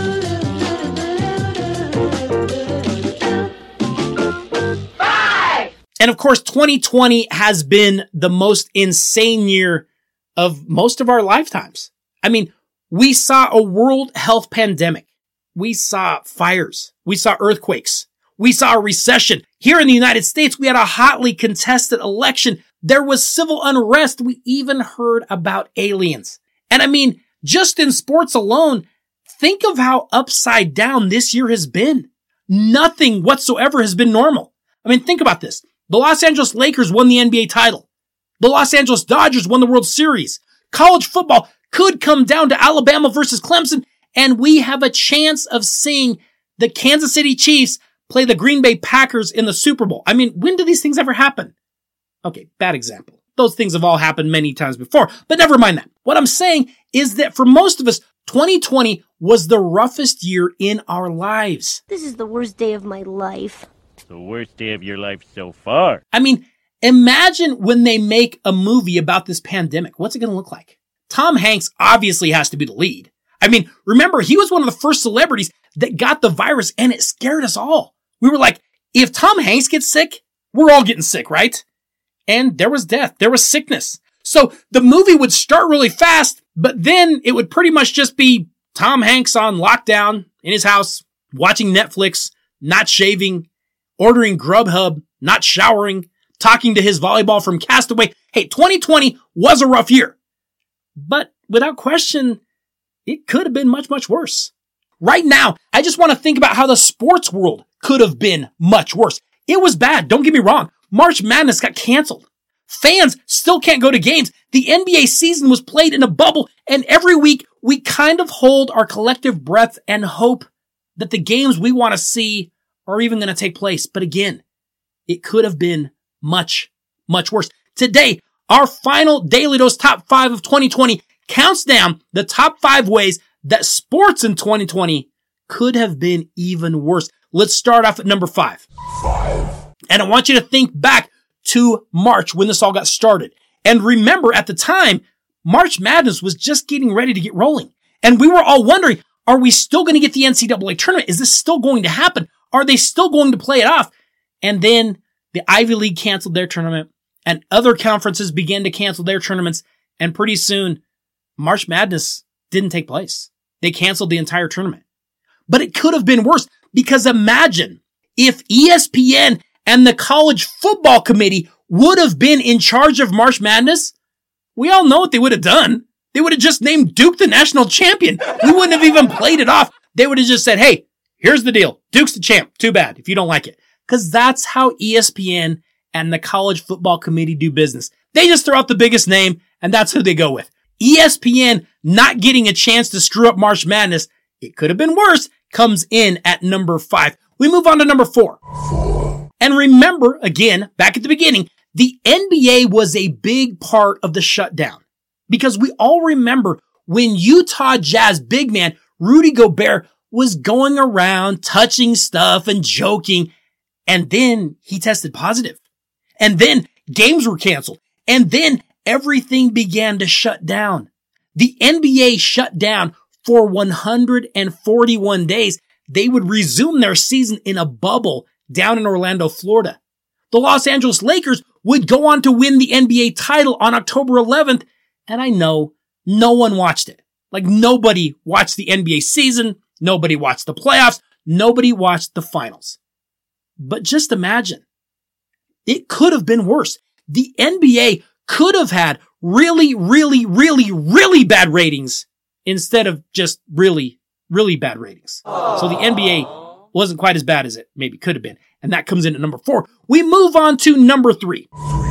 And of course, 2020 has been the most insane year of most of our lifetimes. I mean, we saw a world health pandemic. We saw fires. We saw earthquakes. We saw a recession. Here in the United States, we had a hotly contested election. There was civil unrest. We even heard about aliens. And I mean, just in sports alone, think of how upside down this year has been. Nothing whatsoever has been normal. I mean, think about this. The Los Angeles Lakers won the NBA title. The Los Angeles Dodgers won the World Series. College football could come down to Alabama versus Clemson, and we have a chance of seeing the Kansas City Chiefs play the Green Bay Packers in the Super Bowl. I mean, when do these things ever happen? Okay, bad example. Those things have all happened many times before, but never mind that. What I'm saying is that for most of us, 2020 was the roughest year in our lives. This is the worst day of my life. The worst day of your life so far. I mean, imagine when they make a movie about this pandemic. What's it going to look like? Tom Hanks obviously has to be the lead. I mean, remember, he was one of the first celebrities that got the virus, and it scared us all. We were like, if Tom Hanks gets sick, we're all getting sick, right? And there was death. There was sickness. So the movie would start really fast, but then it would pretty much just be Tom Hanks on lockdown in his house, watching Netflix, not shaving, ordering Grubhub, not showering, talking to his volleyball from Castaway. Hey, 2020 was a rough year. But without question, it could have been much, much worse. Right now, I just want to think about how the sports world could have been much worse. It was bad. Don't get me wrong. March Madness got canceled. Fans still can't go to games. The NBA season was played in a bubble, and every week we kind of hold our collective breath and hope that the games we want to see are even going to take place. But again, it could have been much, much worse. Today, our final Daily Dose Top 5 of 2020 counts down the top 5 ways that sports in 2020 could have been even worse. Let's start off at number 5. And I want you to think back to March when this all got started. And remember, at the time, March Madness was just getting ready to get rolling. And we were all wondering, are we still going to get the NCAA tournament? Is this still going to happen? Are they still going to play it off? And then the Ivy League canceled their tournament, and other conferences began to cancel their tournaments. And pretty soon, March Madness didn't take place. They canceled the entire tournament. But it could have been worse, because imagine if ESPN and the College Football Committee would have been in charge of March Madness. We all know what they would have done. They would have just named Duke the national champion. We wouldn't have even played it off. They would have just said, hey, here's the deal. Duke's the champ. Too bad if you don't like it. Because that's how ESPN and the College Football Committee do business. They just throw out the biggest name, and that's who they go with. ESPN not getting a chance to screw up March Madness, it could have been worse, comes in at number 5. We move on to number 4. And remember, again, back at the beginning, the NBA was a big part of the shutdown. Because we all remember when Utah Jazz big man Rudy Gobert was going around touching stuff and joking, and then he tested positive. And then games were canceled. And then everything began to shut down. The NBA shut down for 141 days. They would resume their season in a bubble down in Orlando, Florida. The Los Angeles Lakers would go on to win the NBA title on October 11th. And I know no one watched it. Like nobody watched the NBA season. Nobody watched the playoffs. Nobody watched the finals. But just imagine. It could have been worse. The NBA could have had really, really, really, really bad ratings instead of just really, really bad ratings. So the NBA wasn't quite as bad as it maybe could have been. And that comes in at number 4. We move on to number 3.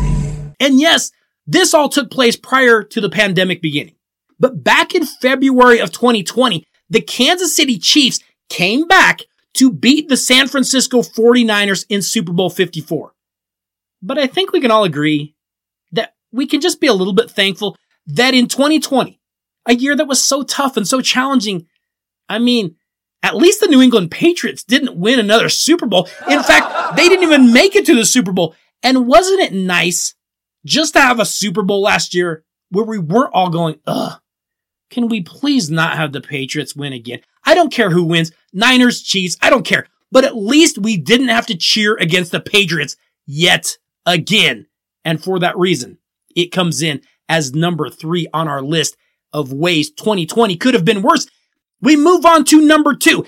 And yes, this all took place prior to the pandemic beginning. But back in February of 2020, the Kansas City Chiefs came back to beat the San Francisco 49ers in Super Bowl 54. But I think we can all agree that we can just be a little bit thankful that in 2020, a year that was so tough and so challenging, I mean, at least the New England Patriots didn't win another Super Bowl. In fact, they didn't even make it to the Super Bowl. And wasn't it nice just to have a Super Bowl last year where we weren't all going, ugh, can we please not have the Patriots win again? I don't care who wins, Niners, Chiefs, I don't care. But at least we didn't have to cheer against the Patriots yet again. And for that reason, it comes in as number 3 on our list of ways 2020 could have been worse. We move on to number 2.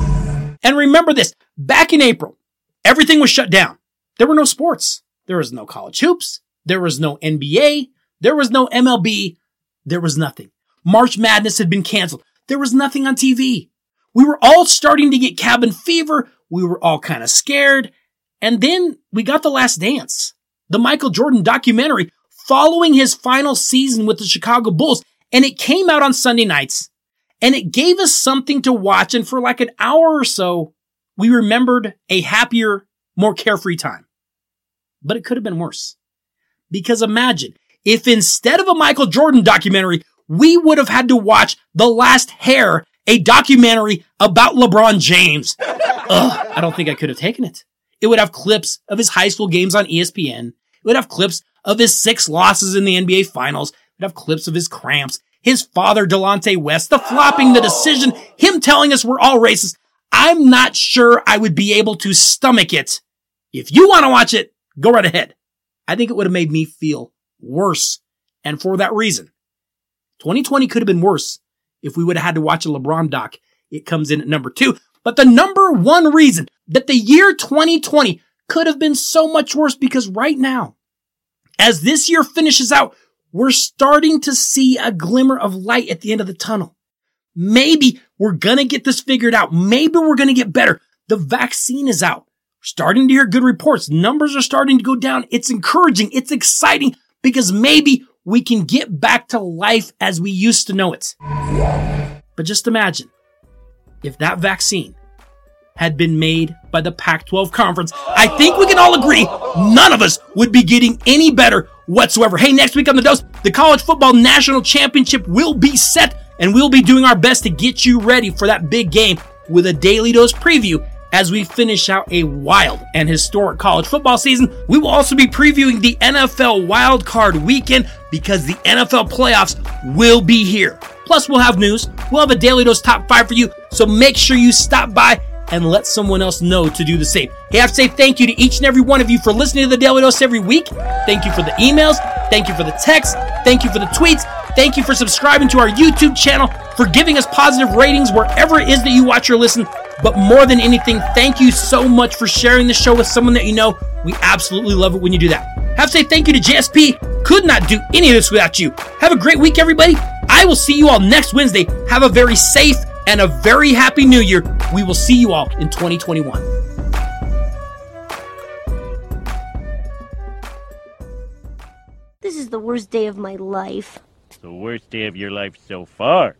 And remember this, back in April, everything was shut down. There were no sports. There was no college hoops. There was no NBA. There was no MLB. There was nothing. March Madness had been canceled. There was nothing on TV. We were all starting to get cabin fever. We were all kind of scared. And then we got The Last Dance, the Michael Jordan documentary following his final season with the Chicago Bulls. And it came out on Sunday nights. And it gave us something to watch. And for like an hour or so, we remembered a happier, more carefree time. But it could have been worse. Because imagine if instead of a Michael Jordan documentary, we would have had to watch The Last Hair, a documentary about LeBron James. I don't think I could have taken it. It would have clips of his high school games on ESPN. It would have clips of his 6 losses in the NBA Finals. It would have clips of his cramps, his father, Delonte West, the flopping the decision, him telling us we're all racist. I'm not sure I would be able to stomach it. If you want to watch it, go right ahead. I think it would have made me feel worse. And for that reason, 2020 could have been worse if we would have had to watch a LeBron doc. It comes in at number 2. But the number 1 reason that the year 2020 could have been so much worse, because right now, as this year finishes out, we're starting to see a glimmer of light at the end of the tunnel. Maybe we're going to get this figured out. Maybe we're going to get better. The vaccine is out. starting to hear good reports. Numbers are starting to go down. It's encouraging. It's exciting because maybe we can get back to life as we used to know it. But just imagine if that vaccine had been made by the Pac-12 conference. I think we can all agree none of us would be getting any better whatsoever. Hey, next week on The Dose, the College Football National Championship will be set, and we'll be doing our best to get you ready for that big game with a Daily Dose preview as we finish out a wild and historic college football season. We will also be previewing the NFL Wild Card Weekend because the NFL playoffs will be here. Plus, we'll have news. We'll have a Daily Dose Top 5 for you, so make sure you stop by and let someone else know to do the same. Hey, I have to say thank you to each and every one of you for listening to the Daily Dose every week. Thank you for the emails. Thank you for the texts. Thank you for the tweets. Thank you for subscribing to our YouTube channel, for giving us positive ratings wherever it is that you watch or listen. But more than anything, thank you so much for sharing the show with someone that you know. We absolutely love it when you do that. I have to say thank you to JSP. Could not do any of this without you. Have a great week, everybody. I will see you all next Wednesday. Have a very safe and a very happy new year. We will see you all in 2021. This is the worst day of my life. The worst day of your life so far.